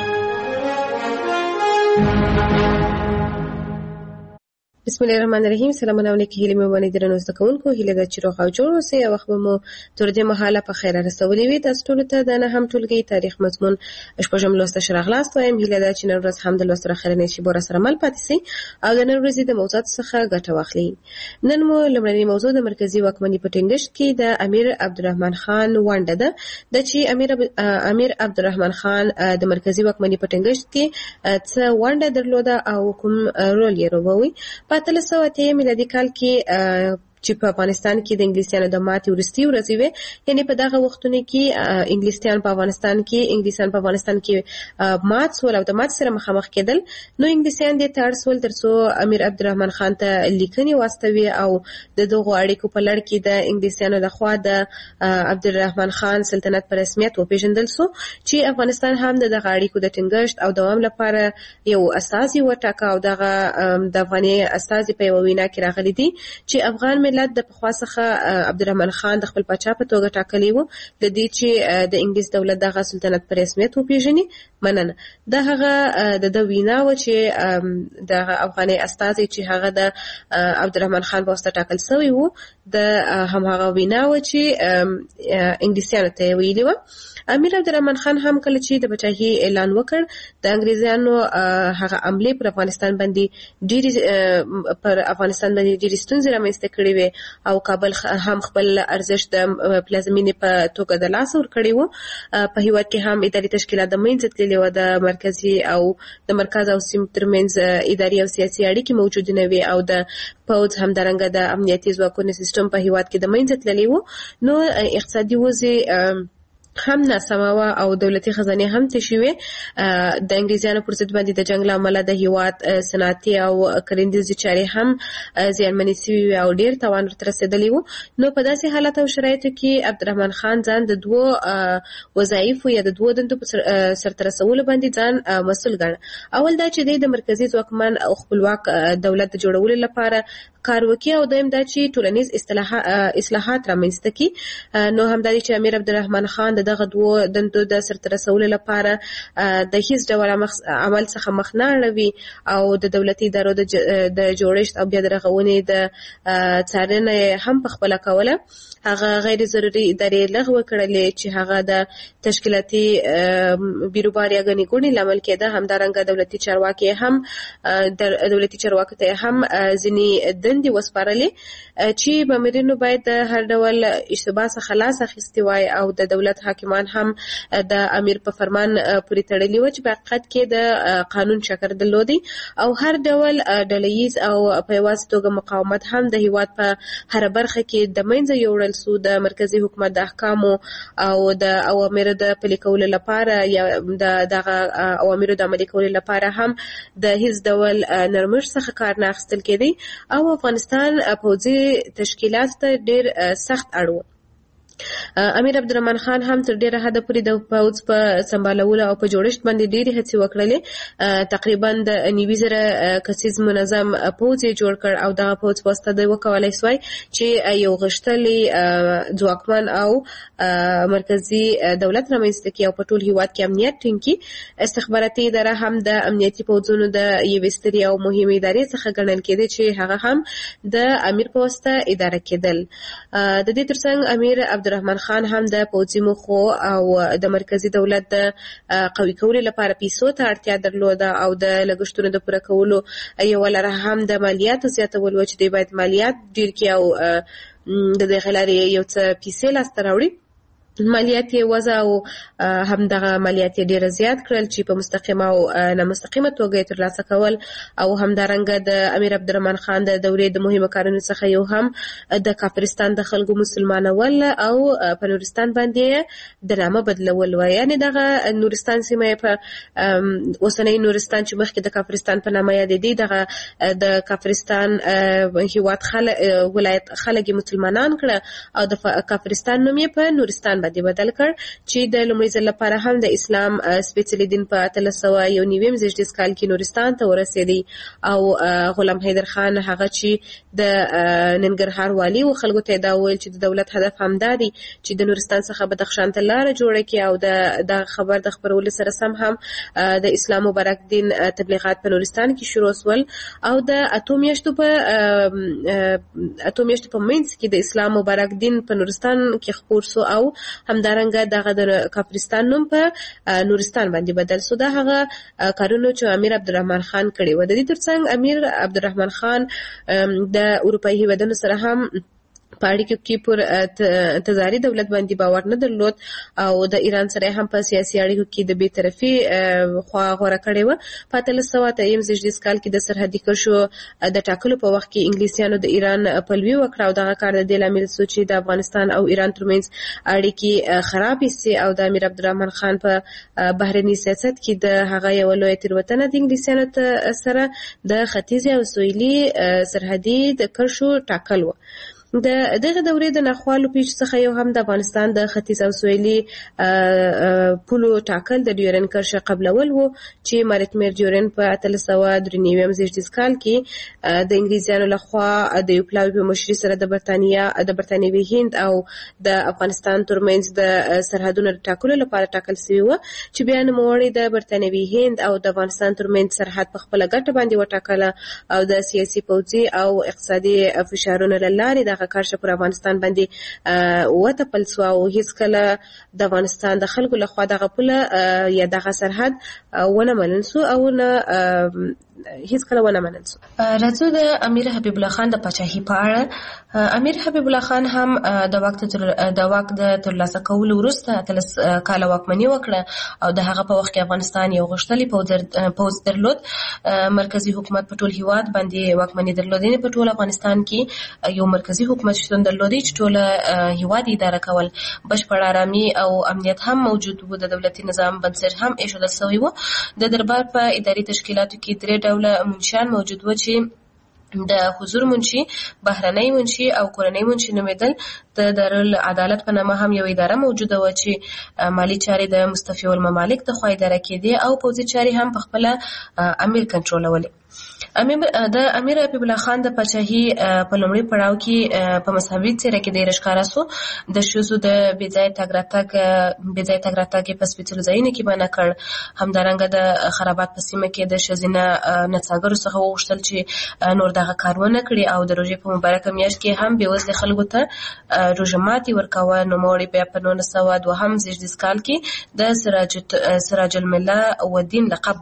S2: بسم الله الرحمن الرحیم. سلامونه علیکم. هیله مې باندې درنو زده کوونکو، هیله ده چې روغ او جوړ اوسئ او وخت مو تر دې مهاله په خیر رسولې وي. تاسو ټول ته د نهم ټولګي تاریخ مضمون شپږم لوست شراغلاست وایم. هیله ده چې نن ورځ هم د لوست راخرنې شي بور سره مل پاتې سي او د نن ورځې د موضوعات څخه ګټه واخلئ. نن مو لومړنۍ موضوع د مرکزی واکمنۍ په ټینګښت کې د امیر عبدالرحمن خان ونډه ده. د چې امیر عبدالرحمن خان د مرکزی واکمنۍ په ټینګښت کې څه ونډه درلوده او کوم رول یې لوبوي. په 1300 میلادي کال کې چې په افغانستان کې د انګلیسانو د ماتې وروستۍ ورځې وې، یعنی په دغه وختونو کې انګلیسان په افغانستان کې مات سول او د مات سره مخامخ کېدل. نو انګلیسان دې ته اړ سول ترڅو امیر عبدالرحمن خان ته لیکنې واستوي او د دغو اړیکو په لړ کې د انګلیسانو لخوا د عبدالرحمن خان سلطنت په رسمیت وپېژندل سو چې افغانستان هم دغه اړیکو د ټینګښت او دوام لپاره یو اساس وټاکه او دغه د افغاني استازي په یوه وینا کې راغلي دي چې افغان ملت د پخوا څخه عبدالرحمن خان د خپل پاچا په توګه ټاکلی و، د دې چې د انګلیس دولت دغه سلطنت په رسمیت وپېژني. مننه. دا هغه د وینا و چې د افغاني استازي چې هغه د عبدالرحمن خان په واسطه ټاکل شوی و، د هماغه وینا و چې انګلیسانو ته ویلي و. امیر عبدالرحمن خان هم کله چې د پاچاهۍ اعلان وکړ، د انګریزانو هغه عملې پر افغانستان باندې ډېرې ستونزې رامنځته کړې وې او کابل هم خپل ارزښت د پلازمینې په توګه د لاس ورکړی و. په هېواد کې هم اداري تشکیلات د منځه تللې وه، د مرکزي او د مرکز او سیمو ترمنځ اداري او سیاسي اړیکې موجودې نه وې او د پوځ همدارنګه د امنیتي ځواکونو سیستم په هېواد کې د منځه تللی و. نو اقتصادي وضع هم ناسمه او دولتي خزانه هم تشوي د انګریزانو پر ضد باندې د جنگ لامل د هیواد صنعتي او کرندیز چاري هم زیانمنې شوي او ډیر توان ورته رسیدلی وو. نو په داسې حالت او شرایطو کې عبدالرحمن خان ځان د دوو وظایفو یا د دوو دندو په سرته رسولو باندې ځان مسؤل ګڼه. اول دا چې د مرکزی ځواکمن او خپلواک دولت جوړولو لپاره کار وکړي او دویم دا چې ټولنیز اصلاحات رامنځته کړي. نو همداري چې امیر عبدالرحمن خان دغه دوو دندو د سرته رسولو لپاره د هیڅ ډول عمل څخه مخ نه اړوي او د دولتي ادارو د جوړښت او بیا د رغونې د څارنې هم په خپله کوله. هغه غیر ضروري ادارې لغوه کړلې چې هغه د تشکیلاتي بیروبار یا ګڼې ګوڼې لامل کېده. همدارنګه دولتي چارواکو ته هم ځینې دندې وسپارلې چې مامورینو باید د هر ډول اشتباه څخه لاس اخیستی وای او د دولت حاکمان هم د امیر په فرمان پورې تړلي و چې په حقیقت کې د قانون شکر درلودي او هر ډول ډلهییز او په یوازې توګه مقاومت هم د هیواد په هر برخه کې د منځه یوړل سو. د مرکزی حکومت د احکامو او د اوامرو د پلي کولو لپاره یا دغه اوامرو د عملي کولو لپاره هم د هیڅ ډول نرمښت څخه کار نه اخیستل کېدی او افغانستان پوځي تشکیلات ته ډیر سخت اړ و. امیر عبدالرحمن خان هم تر ډیره حده پورې د پوځ په سمبالولو او په جوړښت باندې ډیرې هڅې وکړلې. تقریبا د 90,000 کسیز منظم پوځ یې جوړ کړ او دغه پوځ په واسطه د وکولای سوای چې یو غښتلی ځواکمن او مرکزی دولت رامنځته کړي او په ټول هیواد کې امنیت ټینګ کړي. استخباراتي اداره هم د امنیتي پوځونو د یوې سترې او مهمې ادارې څخه ګڼل کېده چې هغه هم د امیر په واسطه اداره کېدل. د دې ترڅنګ امیر عبدالرحمن خان هم د پوځي موخو او د مرکزی دولت د قوي کولو لپاره پیسو ته اړتیا درلوده او د لګښتونو د پوره کولو یوه لاره هم د مالیاتو زیاتول و چې دوی باید مالیات ډیر کړي او د دغې لارې یو څه پیسې لاسته راوړي. مالیات یې وضع او همدغه مالیات یې ډېره زیات کړل چې په مستقیمه او نامستقیمه توګه یې ترلاسه کول او همدارنګه د امیر عبدالرحمن خان د دورې د مهمو کارونو څخه یو هم د کافرستان د خلکو مسلمانول او په نورستان باندې د نامه بدلول و. یعنې دغه نورستان سیمه یې په اوسنۍ نورستان چې مخکې د کافرستان په نامه یادېدی دغه د کافرستان هیواد ولایت خلک مسلمانان کړه او د کافرستان نوم یې په نورستان باندې بدل کړ چې د لومړي ځل لپاره هم د اسلام سپېڅلي دین په 1391 زیږدیز کال کې نورستان ته ورسېدی او غلام حیدر خان هغه چې د ننګرهار والی و خلکو ته دا ویل چې د دولت هدف همدا دی چې د نورستان څخه بدخشان ته لاره جوړه کړي او د خبر د خپرولو سره سم هم د اسلام مبارک دین تبلیغات په نورستان کې شروع شول او د اتو میاشتو په منځ کې د اسلام مبارک دین په نورستان کې خپور سو او همدارنګه دغه د کافرستان نوم په نورستان باندې بدل سو. دا هغه کارونه چې امیر عبدالرحمن خان کړي و. د دې ترڅنګ امیر عبدالرحمن خان د اروپایي هیوادونو سره هم په اړیکو کې پر تزاري دولت باندې باور نه درلود او د ایران سره هم په سیاسي اړیکو کې د بی‌طرفي خوا غوره کړې و. په 1383 زیږدیز کال کې د سرحدي کرښو د ټاکلو په وخت کې انګلیسیانو د ایران پلوي وکړه او دغه کار د دې لامل شو چې د افغانستان او ایران ترمنځ اړیکې خرابې سي او د امیر عبدالرحمن خان په بهرني سیاست کې د هغه یو لوی تېروتنه د انګلیسیانو سره د ختیځي او سویلي سرحدي د کرښو ټاکل و. د دغه دورې د ناخوالو پیښ څخه یو هم د افغانستان د ختیځ او سویلي پولو ټاکل د ډیورن کرښه قبلول وو چې مارټمیر ډیورن په 1393 زیږدیز کال کې د انګلیسیانو لخوا د یو پلاوي په مشرۍ سره د برتانیوي هند او د افغانستان ترمنځ د سرحدونو ټاکلو لپاره ټاکل شوی و چې بیا نوموړي د برتانیوي هند او د افغانستان ترمنځ سرحد په خپل ګټه باندې وټاکله او د سیاسي پوځي او اقتصادي فشارونو له لارې د کارشه پر افغانستان باندې وتپل سو او هیڅ کله د افغانستان د خلکو لخوا دغه پوله یا دغه سرحد ونه منل سو او نه هیڅ کله ونه منل شو. راځو د امیر حبیب الله خان د پاچاهي په اړه. امیر حبیب الله خان هم د واک د ترلاسه کولو وروسته 13 کاله واکمني وکړه او د هغه په وخت کې افغانستان یو غښتلی پوځ درلود. مرکزی حکومت په ټول هیواد باندې واکمني درلودې. په ټول افغانستان کې یو مرکزی حکومت شتون درلودي چې ټول هیواد اداره کول. بشپړ آرامي او امنیت هم موجود و. د دولتي نظام بنسټ هم ایښودل شوی و. د دربار په اداري تشکیلاتو کې 3 ډوله منشیان موجود و چې د حضور منشي، بهرنۍ منشي او کورنۍ منشي نومېدل. د دارالعدالت په نامه هم یو اداره موجوده و چې مالی چارې د مستفیو الممالک د خوا اداره کېدې او پوځي چارې هم په خپله امیر کنټرولولې. د امیر حبیب الله خان د پاچاهي په لومړي پړاو کې په مذهبي څېره کې ډېر ښکاره سو. د ښځو د بې ځایه تګ راتګ په سپېڅلو ځایونو کې منع کړ. همدارنګه د خرابات په سیمه کې د ښځینه نڅاګرو څخه وغوښتل چې نور دغه کار ونه کړي او د روژې په مبارکه میاشت کې هم بېوزلې خلکو ته روژه ماتي ورکوه. نوموړي بیا په 1902 زېږدیز کال کې د سراج المله والدین لقب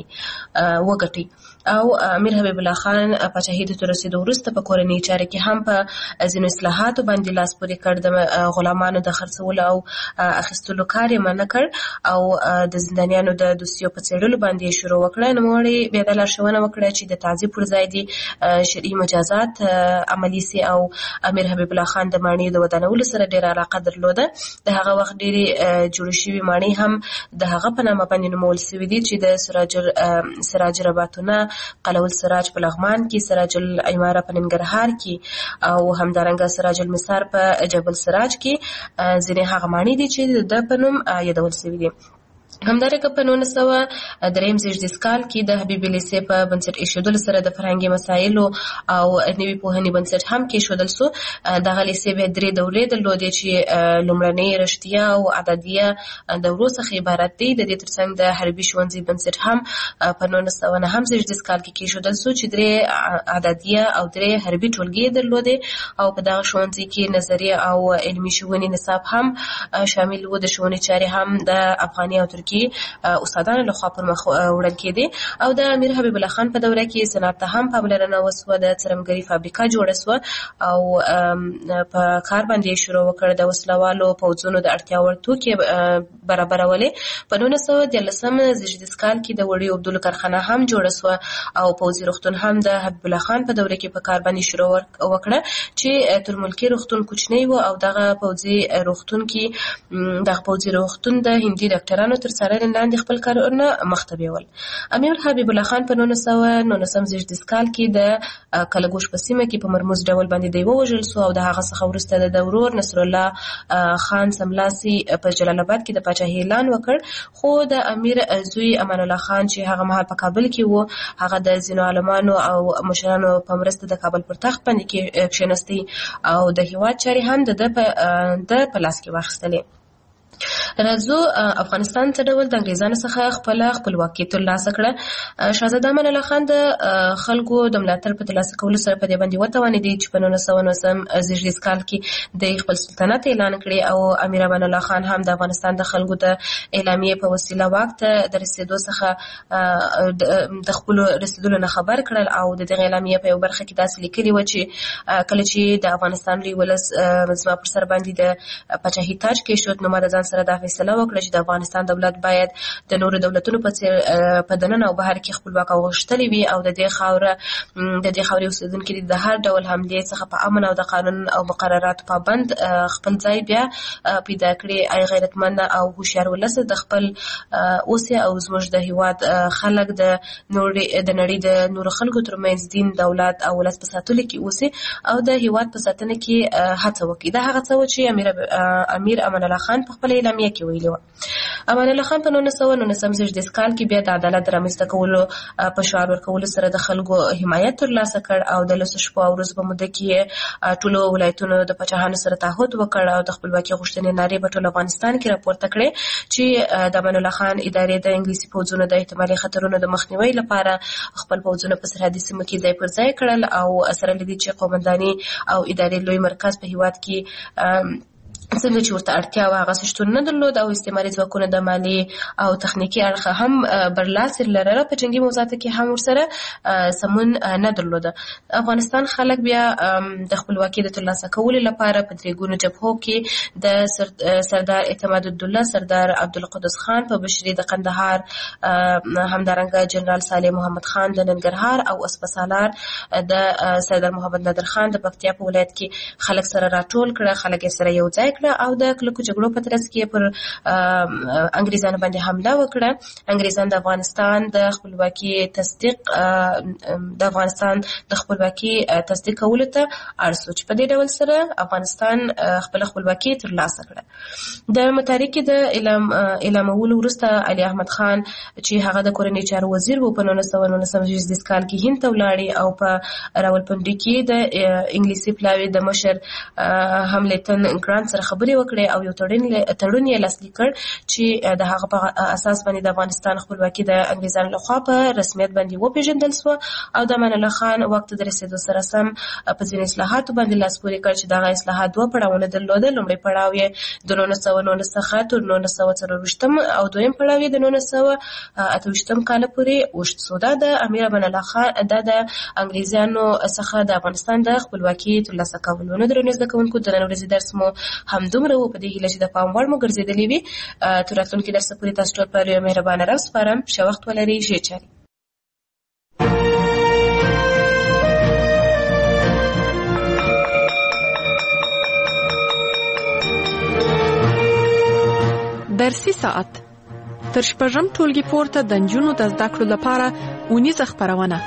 S2: وګټي او امیر حبیب الله خان پاچاهي ته رسیدو وروسته په کورنۍ چارې کې هم په ځینو اصلاحاتو باندې لاس پورې کړ. د غلامانو د خرڅولو او اخیستلو کار یې منع کړ او د زندانیانو د دوسیو په څېړلو باندې شروع وکړه. نوموړي بیا د لارښوونه وکړه چې د تعذیب پر ځای دي شرعي مجازات عملي سي او امیر حبیب الله خان د ماڼیو د ودانولو سره ډېره علاقه درلوده. د هغه وخت ډېرې جوړې شوي ماڼۍ هم د هغه په نامه باندې نومول شوي دي چې د سراج رباطونه، قلعه السراج په لغمان کې، سراج العماره په ننګرهار کې او همدارنګه سراج المسار په جبل سراج کې ځینې هغه ماڼۍ دي چې د په نوم یادول شوي دي. همدارنګه په 1903 زېږدیز کال کې د حبیب لیسې په بنسټ ایښودلو سره د فرهنګي مسایلو او نوي پوهنې بنسټ هم کېښودل سو. دغه لیسې بیا 3 دورې درلودې چې لومړنۍ رښتیا او اعدادیه دورو څخه عبارت دی. د دې ترڅنګ د حربي ښوونځي بنسټ هم په 1909 زېږدیز کال کې کېښودل سو چې 3 اعدادیه او 3 حربي ټولګې درلودې او په دغه ښوونځي کې نظریه او علمي ښوونې نصاب هم شامل و. د ښوونې چارې هم د افغاني او ترکي استادانو لخوا پر مخ وړل کېدې او د امیر حبیب الله خان په دوره کې صنعت ته هم پاملرنه وسوه. د څرمګرۍ فابریکه جوړه سوه او په کار باندې شروع وکړ. د وسلوالو پوځونو د اړتیا وړ توکي برابرولې. په 1913 زېږدیز کال کې د وړیو اوبدلو کارخانه هم جوړه سوه او پوځي روغتون هم د حبیب الله خان په دوره کې په کار باندې شروع وکړه چې ترملکي روغتون کوچنی و او دغه پوځي روغتون د هندي ډاکټرانو تر څارنې لاندې خپل کارونه مخته بیول. امیر حبیب الله خان په 1919 زېږدیز کال کې د کلګوش په سیمه کې په مرموز ډول باندې ووژل سو او د هغه څخه وروسته د ورور نصر الله خان سملاسي په جلال آباد کې د پاچاهۍ اعلان وکړ. خو د امیر زوی امان الله خان چې هغه مهال په کابل کې و، هغه د ځینو عالمانو او مشرانو په مرسته د کابل پر تخت باندې کښېنستی او د هیواد چارې هم د په لاس کې واخیستلې. راځو افغانستان څه ډول د انګریزانو څخه خپلواکي ترلاسه کړه. شهزاده امان الله خان د خلکو د ملاتړ په ترلاسه کولو سره په دې باندې وتوانېدی چې په 1909 زېږدیز کال کې د خپل سلطنت اعلان کړي او امیر امان الله خان هم د افغانستان د خلکو د اعلامیې په وسیله واک ته د رسېدو څخه د خپلو رسېدلو نه خبر کړل او د دغې اعلامیې په یو برخه کې داسې لیکلي و چې کله چې د افغانستان لوی ولس زما پر سر باندې د پاچاهي تاج کېښود نو ما د ځان سره دا فیصله وکړه چې د افغانستان دولت باید د نورو دولتونو په څېر په دننه او بهر کې خپلواک او غښتلی وي او د دې خاورې اوسېدونکي د هر ډول حملې څخه په امن او د قانون او مقرراتو پابند خپل ځای بیا پیدا کړي. ای غیرتمند او هوښیار ولس د خپل اوسې او زموږ د هیواد خلک د نړۍ د نورو خلکو ترمنځ دین، دولت او ولس په ساتلو کې اوسې او د هیواد په ساتنه کې هڅه وکړي. دا هغه څه و چې امیر امان الله خان په خپل اعلامیه کې ویلي و. امان الله خان په 1919 زېږدیز کال کې بیا د عدالت رامنځته کولو په شعار ورکولو سره د خلکو حمایت ترلاسه کړ او د 10 شپو او ورځو په موده کې ټولو ولایتونو د پاچاهانو سره تعهد وکړ او د خپلواکۍ غوښتنې نارې په ټول افغانستان کې راپورته کړې چې د امان الله خان ادارې د انګلیسي پوځونو د احتمالي خطرونو د مخنیوي لپاره خپل پوځونه په سرحدي سیمو کې ځای پر ځای کړل او سره لدې چې قومنداني او ادارې لوی مرکز په هیواد کې څنګه چې ورته اړتیا وه هغه شتون نه درلود او استعماري ځواکونه د مالي او تخنیکي اړخه هم برلاسي لرله په جنګي موضوعاتو کې هم ورسره سمون نه درلوده. افغانستان خلک بیا د خپلواکۍ د ترلاسه کولو لپاره په درې ګونو جبهو کې د سردار اعتماد الدوله، سردار عبدالقدوس خان په مشرۍ د قندهار، همدارنګه جنرال صالح محمد خان د ننګرهار او اسپسالار د سردار محمد نادر خان د پکتیا په ولایت کې خلک سره راټول کړه، خلک یې سره یو ځای او د کلکو جګړو په ترڅ کې پر انګریزانو باندې حمله وکړه. انګریزان د افغانستان د خپلواکۍ تصدیق تصدیق کولو ته اړ شو چې په دې ډول سره افغانستان خپل خپلواکۍ ترلاسه کړه. د متحرک د اعلامولو وروسته علي احمد خان چې هغه د کورنۍ چارو وزیر و په 1919 کال کې هند ته ولاړ او په راولپنډي کې د انګلیسي پلاوي د مشر هملتن ګرانت سره خبرې وکړې او یو تړون یې لاسلیک کړ چې د هغه په اساس باندې د افغانستان خپلواکي د انګریزانو لخوا په رسمیت باندې وپیژندل شو او د امان الله خان وخت د رسیدو سره سم په ځینې اصلاحاتو باندې لاس پورې کړ چې دغه اصلاحات دوه پړاوونه درلودل. لومړی پړاو یې د 1909 څخه تر 1940 او دویم پړاو یې د 1928 کال پورې اوږد شو. دا د امیر امان الله خان د انګریزانو څخه د افغانستان د خپلواکي ترلاسه کولو. نو درنو زده کوونکو د نن ورځې درس مو همدومره و، په دې هیله چې د پام وړ مو ګرځېدلې وي. تر راتلونکي درس پورې تاسو ټول په مهربانه راوسپارم. ښه وخت ولرئ. ښې چارې.
S1: درسي ساعت تر شپږم ټولګي پورته د نجونو د زده کړو لپاره اونیزه خپرونه.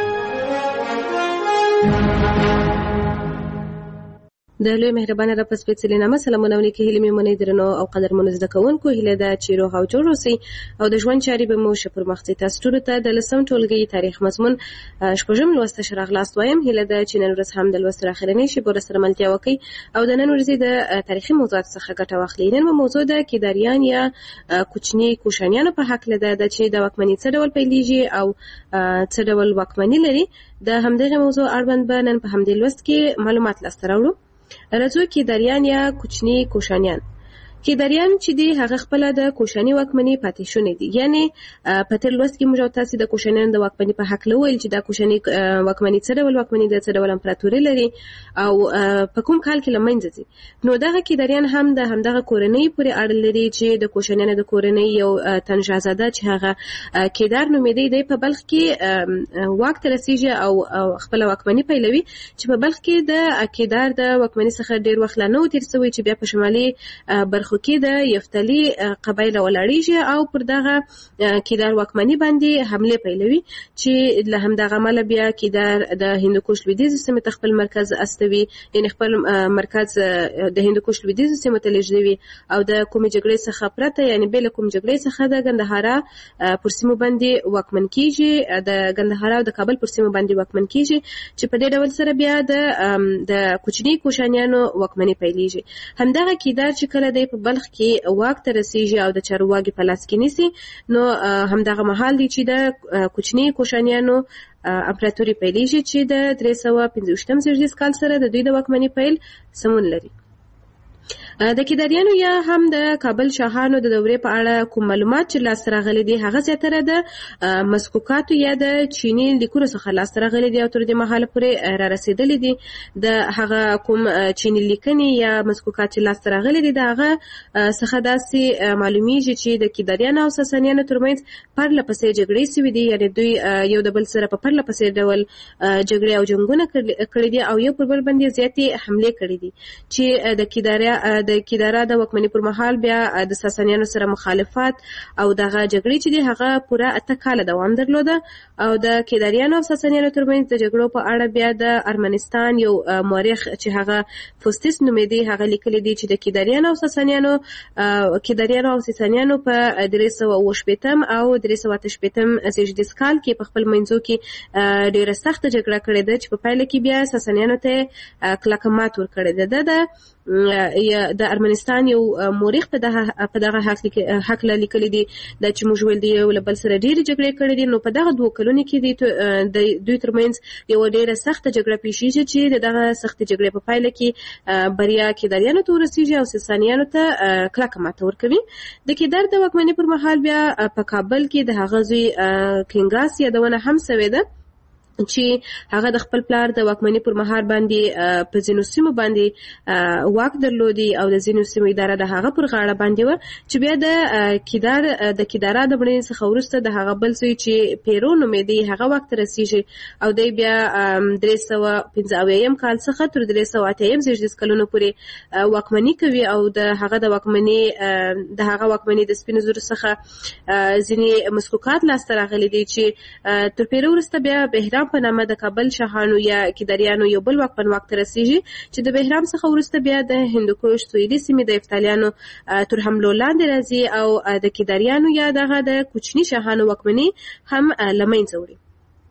S2: د لوی مهربانه را پس سپېڅلې نامه سلامونه ونیکي هیلې مې منئ درنو او قدرمنو زده کوونکو. هیله ده چې روغ او جوړ اوسئ او د ژوند چارې به مو ښه پر مخ ځي. تاسو ټولو ته د 10م ټولګي تاریخ مضمون شپږم لوست ښه راغلاست وایم. هیله ده چې نن ورځ هم د لوست تر اخرنۍ شی به سره ملتیا وکړئ او د نن ورځې د تاریخي موضوعات څخه ګټه واخلئ. نن موضوع ده کیداریان یا کوچني کوشانیانو په حق لده چې د واکمنۍ څه ډول پیلېږي او څه ډول واکمني لري. د همدغه موضوع اړوند به نن په همدې لوست کې معلومات لاسته راوړو. راځو کیداریان یا کوچني کوشانیان. کیداریان چې دی هغه خپل د کوشاني واکمنۍ پاتې شونې دي. یعنی په تیر لوست کې موږ تاسو د کوشانیانو د واکمنۍ په حق لویل چې د کوشاني واکمنۍ څه ډول واکمنۍ د څه ډول امپراتوري لري او په کوم کال کې لمنځه ځي. نو دغه کیداریان هم د همدغه کورنۍ پورې اړه لري چې د کوشانیانو د کورنۍ یو تن شاهزاده چې هغه کیدار نومېدی دی په بلخ کې واک ته رسیږي او خپل واکمنۍ پیلوي چې په بلخ کې د کیدار د واکمنۍ څخه ډیر وخت لا نه تیر شوی چې بیا په شمالي برخو کې د یفتلی قبایل ولاړیږي او پر دغه کیدار واکمنۍ باندې حمله پیلوي چې له همدغه عمله بیا کیدار د هندوکش لویدیځ سیمې ته خپل مرکز استوي، یعنی خپل مرکز د هندوکش لویدیځ سیمې ته لېږدوي او د کومې جګړې څخه پرته، یعنی بل کوم جګړې څخه د ګندهارا پر سیمو باندې واکمن کیږي، د ګندهارا او د کابل پر سیمو باندې واکمن کیږي چې په دې ډول سره بیا د کوچني کوشانیانو واکمنۍ پیلېږي. همدغه کیدار چې کله دی په بلخ کې واک ته رسیږي او د چارواکي په لاس کې نیسي، نو همدغه مهال دی چې د کوچني کوشانیانو امپراتوري پیلېږي چې د 315 زیږدیز کال سره د دوی د واکمنۍ پیل سمون لري. د کیداریانو یا هم د کابل شاهانو د دورې په اړه کوم معلومات چې لاسته راغلي دي هغه زیاتره د مسکوکاتو یا د چینی لیکونو څخه لاسته راغلي دي او تر دې مهاله پورې را رسیدلي دي. د هغه کوم چینی لیکنې یا مسکوکات چې لاسته راغلي دي د هغه څخه داسې معلومیږي چې د کیداریانو او ساسانیانو ترمنځ پرله پسې جګړې شوې دي، یعنی دوی یو د بل سره په پرله پسې ډول جګړې او جنګونه کړي دي او یو پر بل باندې زیاتې حملې کړي دي چې د کیدارا د واکمنۍ پر مهال بیا د ساسانیانو سره مخالفت او دغه جګړې چې دی هغه پوره 8 کاله دوام درلوده او د کیداریانو او ساسانیانو ترمنځ د جګړو په اړه بیا د ارمنستان یو مورخ چې هغه فوستیس نومېدی هغه لیکلی دی چې د کیداریانو او ساسانیانو په 318 او 318 زیږدیز کال کې په خپل منځو کې ډیره سخت جګړه کړې ده چې په پایله کې بیا ساسانیانو ته کلکه مات ورکړې ده. د د ارمنستان یو مورخ په دغه حق لیکلي دي د چې موږ ویل دی یو له بل سره ډېرې جګړې کړې دي. نو په دغه 2 کلونو کې د دوی ترمنځ یو ډېره سخته جګړه پیښیږي چې دغه سخته جګړې په پایله کې بریا کیداریانو ته ورسیږي او ساسانیانو ته کلکه ماته ورکوي. د کیدار د واکمنۍ پر مهال بیا په کابل کې د هغه زوی کینګاس یادونه هم سوې ده چې هغه د خپل پلار د واکمنۍ پر مهال باندې په ځینو سیمو باندې واک درلودي او د ځینو سیمو اداره د هغه پر غاړه باندې و چې بیا د کیدارا د مړینې څخه وروسته د هغه بل زوی چې پیرو نومېدی هغه واک ته رسیږي او دی بیا 315 کال څخه تر 308 کلونو پورې واکمني کوي او د هغه واکمنۍ د سپینو زرو څخه ځینې مسکوکات لاسته راغلي دي چې تر پیرو وروسته بیا بهرام په نامه د کابل شاهانو یا کیداریانو یو بل واکمن واک ته رسیږي چې د بهرام څخه وروسته بیا د هندوکش سویلي سیمې د یفتالیانو تر حملو لاندې راځي او د کیداریانو یا دغه د کوچني شاهانو واکمني هم له منځه وړي.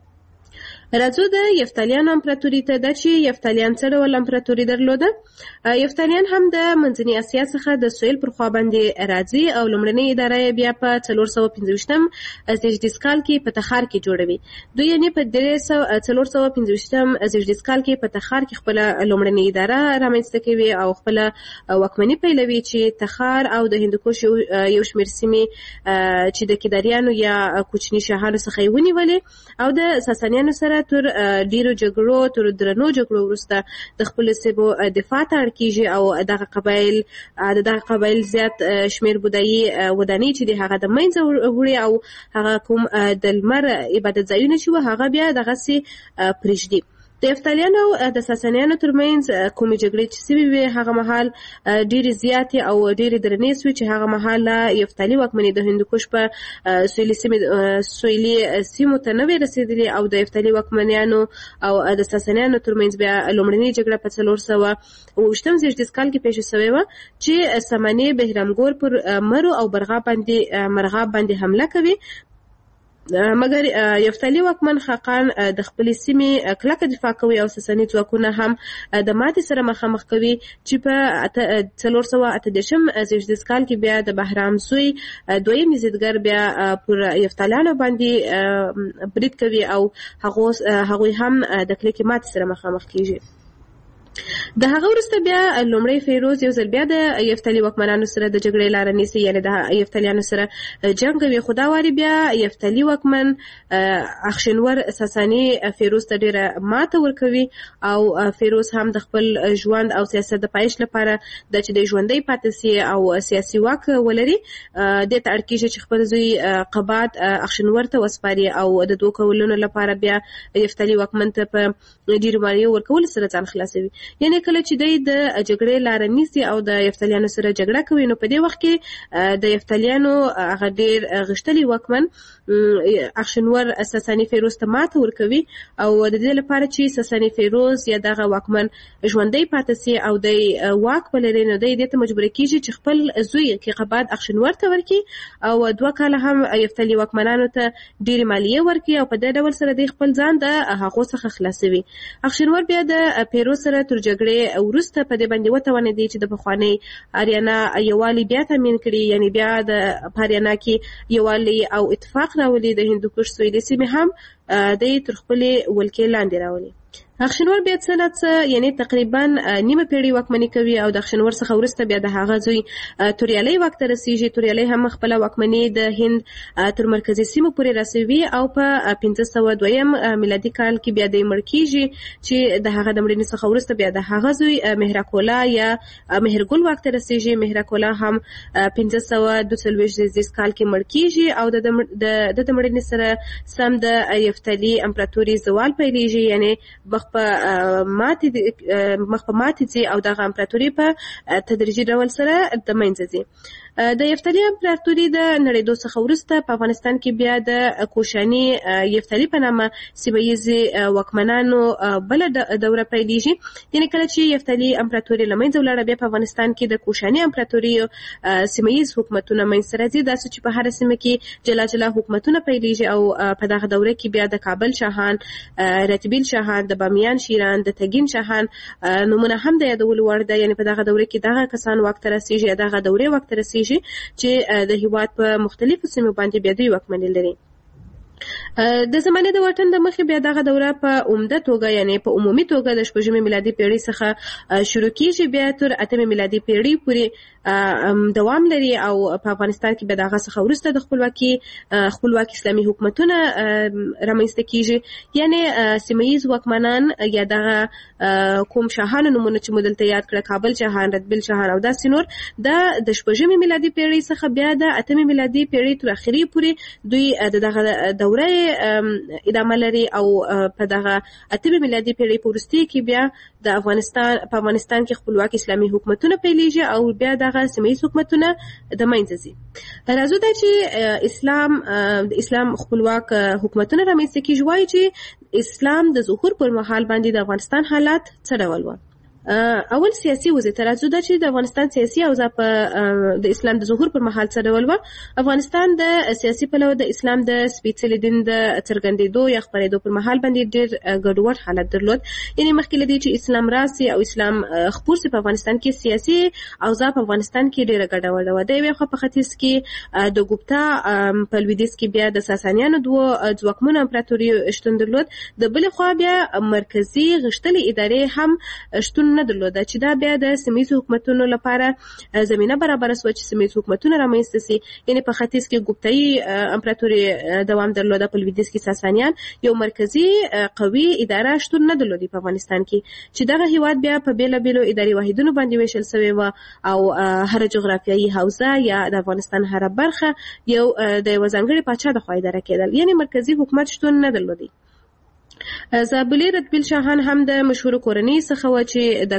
S2: راځو د یفتالیانو امپراتوري ته. د چې یفتالیان څه ډول امپراتوري درلوده؟ یفتالیان هم د منځنۍ اسیا څخه د سویل پر خوا باندې راځي او لومړنۍ اداره بیا په 415 زیږدیز کال کې په تخار کې جوړوي. دوی یعنې په 415 زیږدیز کال کې په تخار کې خپل لومړنۍ اداره رامنځته کوي او خپل واکمني پیلوي چې تخار او د هندوکش یو شمېر سیمې چې د کیداریانو یا کوچني شاهانو څخه یې ونیولې او د ساسانیانو سره تر ډیرو جګړو تر درنو جګړو وروسته د خپل سیمو دفاع ته اړ کیږي او دغه قبایل زیات شمیر بودایي ودانۍ چې د هغه د منځه وړي او هغه کوم د لمر عبادت ځایونه چې هغه بیا دغسې پرېږدي. د یفتالیانو د ساسانیانو ترمنځ کومې جګړې چې سوي وي هغه مهال ډېرې زیاتې او ډېرې درنې سوي چې هغه مهال یفتالي واکمنۍ د هندوکش په سویلي سیمو ته نه وې رسېدلې او د یفتالي واکمنیانو او د ساسانیانو ترمنځ بیا لومړنۍ جګړه په 428 زیږدیز کال کې پیښه سوې وه چې سمانې بهرامګور پر مرو او مرغاب باندې حمله کوي. مګر یفتالي واکمن خاقان د خپلې سیمې کلکه دفاع کوي او ساساني ځواکونه هم د ماتې سره مخامخ کوي چې په 438 زیږدیز کال کې بیا د بهرام زوی دویم یزدګر بیا پر یفتالیانو باندې برید کوي او هغوی هم د کلکې ماتې سره مخامخ کیږي. د هغه وروسته بیا لومړی فیروز یو ځل بیا د یفتالي واکمنانو سره د جګړې لاره نیسي یعنې د یفتالیانو سره جنګ کوي خو دا وارې بیا یفتالي واکمن اخشنور ساساني فیروز ته ډېره ماته ورکوي او فیروز هم د خپل ژوند او سیاست د پایښت لپاره د چې د ژوندی پاتې سي او سیاسي واک ولري دې ته اړ کېږي چې خپل زوی قباد اخشنور ته وسپاري او د 2 کلونو لپاره بیا یفتالي واکمن ته په ډېرو مالیو ورکولو سره ځان خلاصوي. یعنې کله چې دی د جګړې لاره نیسي او د یفتالیانو سره جګړه کوي نو په دې وخت کې د یفتالیانو هغه ډېر غښتلی واکمن اخشنور ساساني فیروز ته ماته ورکوي او د دې لپاره چې ساساني فیروز یا دغه واکمن ژوندی پاتې سي او د واک ولري نو دی دې ته مجبوره کېږي چې خپل زوی کیقباد اخشنور ته ورکړي او 2 کاله هم یفتالي واکمنانو ته ډېرې مالیې ورکړي او په دې ډول سره دی خپل ځان د هغو څخه خلاصوي. اخشنور بیا د پیروز سره تر جګړې وروسته په دې باندې وتوانېدی چې د پخوانۍ آریانا یووالي بیا تامین کړي یعنې بیا د آریانا کې یووالي او اتفاق راولي د هندوکش سویلي سیمې هم د تر خپلې ولکې لاندې راولي. اخشنور بیا څه نه څه یعنې تقریبا نیمه پیړۍ واکمني کوي او د اخشنور څخه وروسته بیا د هغه زوی توریالی واک ته رسیږي. توریالی هم خپله واکمني د هند تر مرکزي سیمو پورې رسوي او په 1502 میلادي کال کې بیا دی مړ کېږي چې د هغه د مړینې څخه وروسته بیا د هغه زوی مهراکولا یا مهرګل واک ته رسیږي. مهراکولا هم 1542 زیږدیز کال کې مړ کېږي او د مړینې سره سم د یفتالي امپراتوري زوال پیلېږي یعنې مخ په ماتې ځي او دغه امپراتوري په تدریجي ډول سره د منځه ځي. د یفتلی امپراتوري د نړیدو څخه وروسته په افغانستان کې بیا د کوشاني یفتلی په نامه سیمه ییزې واکمنانو بله دوره پیلېږي. یعنې کله چې یفتلی امپراتوري له منځه ولاړه بیا په افغانستان کې د کوشاني امپراتوري سیمه ییز حکومتونه منځته راځي، داسې چې په هره سیمه کې جلا جلا حکومتونه پیلېږي او په دغه دوره کې بیا د کابل شاهان، رتبیل شاهان، د بامیان شیران، د تګین شاهان نمونه هم د یادولو وړ ده. یعنې په دغه دوره کې دغه کسان واک ته رسېږي، دغه دورې واک ته رسېږي چې د هیواد په مختلفو سیمو باندې بیا دوی واکمني لري. د زمانې د وټن د مخې بیا دغه دوره په عمده توګه یعنې په عمومي توګه د 6 میلادي پیړۍ څخه شروع کیږي، بیا تر 8 میلادي پیړۍ پورې دوام لري او په افغانستان کې به دغه څخه وروسته د خپلواک اسلامي حکومتونه رامنځته کیږي. یعنې سیمه ییز واکمنان یا دغه کوم شاهانو نومونه چې مو دلته یاد کړه، کابل شاهان، رتبیل شاهان او داسې نور، د 6 میلادي پیړۍ څخه بیا د 8 میلادي پیړۍ تر اخري پورې دوی دغه دوره ادامه لري او په دغه 8 میلادي پیړۍ په وروستي کې بیا د افغانستان کې خپلواک اسلامي حکومتونه پیلېږي او بیا دغه سیمه ییز حکومتونه د منځه ځي. راځو ته چې اسلام خپلواک حکومتونه رامنځته کېږي. وایي چې اسلام د ظهور پر مهال باندې د افغانستان حالات څه ډول وو؟ اول سیاسي وضعیت راځو دا چې د افغانستان سیاسي اوضاع په د اسلام د ظهور پر مهال څه ډول وه. افغانستان د سیاسي پلوه د اسلام د سپېڅلي دین د څرګندېدو یا خپرېدو پر مهال باندې ډېر ګډوډ حالت درلود. یعنې مخکې له دې چې اسلام راسي او اسلام خپور سي په افغانستان کې سیاسي اوضاع په افغانستان کې ډېره ګډوډه وه. د یوې خوا په ختیځ کې د ګوپتا، په لویدیځ کې بیا د ساسانیانو دوو ځواکمنو امپراتوري شتون درلود، د بلې خوا بیا مرکزي غښتلې ادارې هم شتون نه درلوده چې دا بیا د سیمه‌ییزو حکومتونو لپاره زمینه برابره شوه چې سیمه‌ییز حکومتونه رامنځته سي. یعنې په ختیځ کې ګوپتایي امپراتوري دوام درلوده، په لویدیځ کې ساسانیان، یو مرکزي قوي اداره شتون نه درلودي په افغانستان کې چې دغه هیواد بیا په بیلابیلو اداري واحدونو باندې ویشل شوی و او هر جغرافیایي حوزه یا د افغانستان هر برخه یو د یو ځانګړي پاچا د خوا اداره کېدل. یعنې مرکزي حکومت شتون نه درلودي. زابلي رتبیل شاهان هم د مشهورو کورنۍ څخه و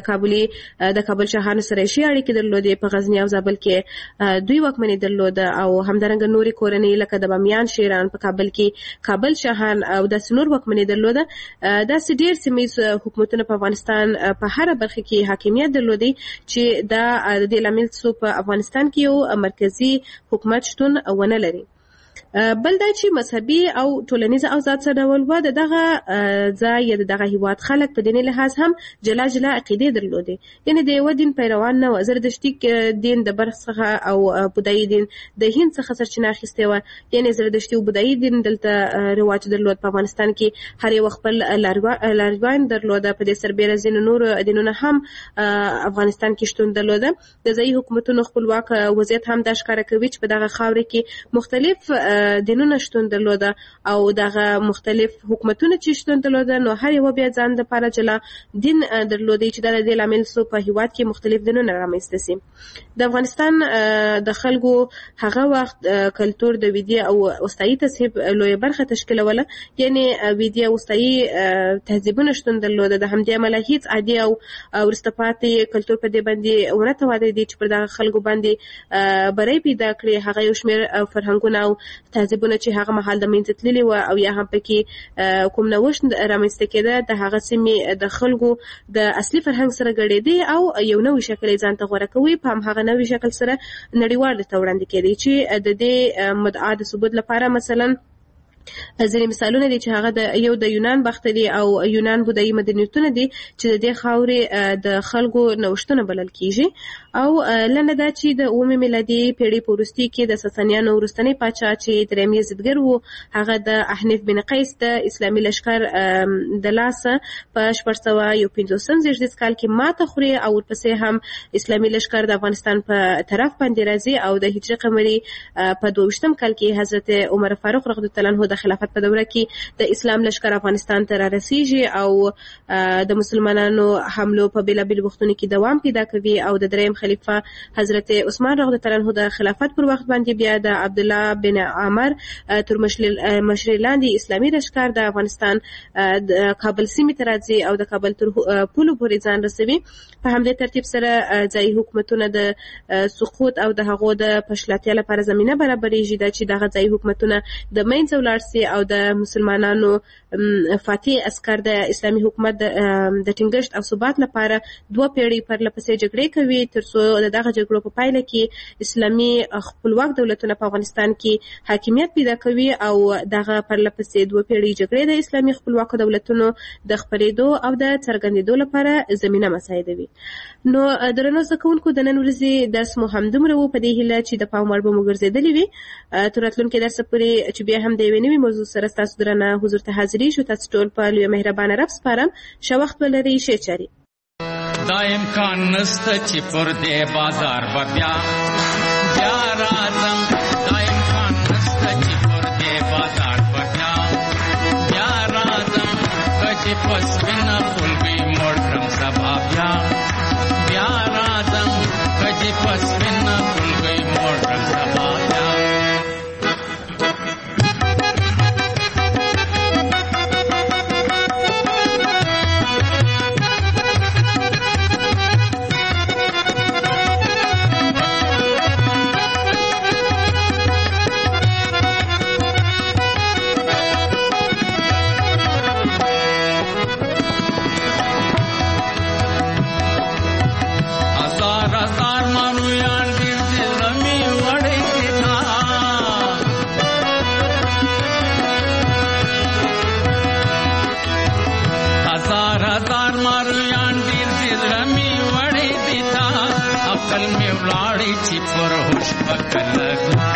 S2: چې د کابل شاهانو سره یې ښې اړیکې درلودې. په غزني او زابل کې دوی واکمني درلوده او همدارنګه نورې کورنۍ لکه د بامیان شیران، په کابل کې کابل شاهان او داسې نور واکمني درلوده. داسې ډېر سیمه‌ییز حکومتونه په افغانستان په هره برخه کې حاکمیت درلودی چې دا د دې لامل څو په افغانستان کې یو مرکزي حکومت شتون ونه لري. بل دا چې مذهبي او ټولنیز اوضاع څه ډول وه. دغه ځای یا دغه هیواد خلک په دیني لحاظ هم جلا جلا عقیدې درلودې. یعنې د یوه دین پیروان نه وه. زردشتي دین د بلخ څخه او بودایي دین د هند څخه سرچینه اخیستې وه. یعنې زردشتي او بودایي دین دلته رواج درلود. په افغانستان کې هر یو خپل لارویان درلوده. په دې سربیره ځینې نور دینونه هم افغانستان کې شتون درلوده. د ځایي حکومتونو خپلواک وضعیت هم دا ښکاره کوي چې په دغه خاورې کې مختلف دینونه شتون درلوده او دغه مختلف حکومتونه چې شتون درلوده نو هر یو بیا ځان د لپاره جلا دین درلودي چې د دې لامل سو په هیواد کې مختلف دینونه رامنځته سي. د افغانستان د خلکو هغه وخت کلتور د ویدي او وسطایي تذهب لوی برخه تشکیلوله. یعنې ویدي او وسطایي تهذیبونه شتون درلوده. د همدې امله هیڅ عادي او وروسته پاتې کلتور په دې باندې ونه توانېدی چې پر دغه خلکو باندې بری پیدا کړي. هغه یو شمېر فرهنګونه او تهذیبونه چې هغه مهال د منځه تللي وه او یا هم پکې کوم نوښت رامنځته کېده د هغه سیمې د خلکو د اصلي فرهنګ سره ګډېدې او یو نوی شکل یې ځان ته غوره کوي. په همهغه نوي شکل سره نړیوال ته وړاندې کېدی چې د دې مدعا د ثبوت لپاره مثلا ځینې مثالونه دي چې هغه یو د یونان باختري او یونان بودایي مدنیتونه دي چې د دې خاورې د خلکو نوښتونه بلل کېږي. او لنډه دا چې د 9 میلادي پیړۍ په وروستي کې د ساسانیانو وروستنی پاچا چې دریم یزدګر و، هغه د احنف بن قیس د اسلامي لښکر د لاسه په 1415 زیږدیز کال کې ماته خوري او ورپسې هم اسلامي لښکر د افغانستان په طرف باندې راځي او د هجري قمري په 22 کال کې حضرت عمر فاروق رضی الله عنه د د خلافت په دوره کې د اسلام لشکره افغانستان ته رارسیږي او د مسلمانانو حملو په بیلابیل وختونو کې دوام پیدا کوي او د دریم خلیفہ حضرت عثمان رضی الله عنه د خلافت پر وخت باندې بیا د عبد الله بن عمر تر مشرۍ لاندې اسلامي لشکر د افغانستان د کابل سیمې ته راځي او د کابل تر پولو پورې ځان رسوي. په همدې ترتیب سره ځایي حکومتونه د سقوط او د هغو د پشلاتیا لپاره زمینه برابرېږي دا چې دغه ځایي حکومتونه د منځه ولاړ سي او د مسلمانانو فاتح عسکر د اسلامي حکومت د ټینګښت او ثبات لپاره 2 پیړۍ پرله پسې جګړې کوي تر څو دغه جګړو په پایله کې اسلامي خپلواک دولتونه په افغانستان کې حاکمیت پیدا کوي او دغه پرله پسې 2 پیړۍ جګړې د اسلامي خپلواکو دولتونو د خپرېدو او د څرګندېدو لپاره زمینه مساعدوي. نو درنو زده کوونکو د نن ورځې درس مو همدومره و په دې هیله چې د پام وړ به مو ګرځېدلې وي. تر راتلونکي درس پورې چې بیا هم د یوې نوې موضوع سره ستاسو درنه حضور ته حاضرې شو. تاسو ټول په لوی مهربانه رب سپارم. ښه وخت ولرئ. ښې چارې.
S3: دا امکان نشته چې پر دې بازار به بیا راځم. دا امکان نشته چې پر دې بازار به بیا راځم. که چې په سپینه خولګۍ موړ کړم سبا بیا راځم. که چې په سپینه خولګۍ موړ کړم سبا عقل میں ولاړی چې پر هوش پکلګ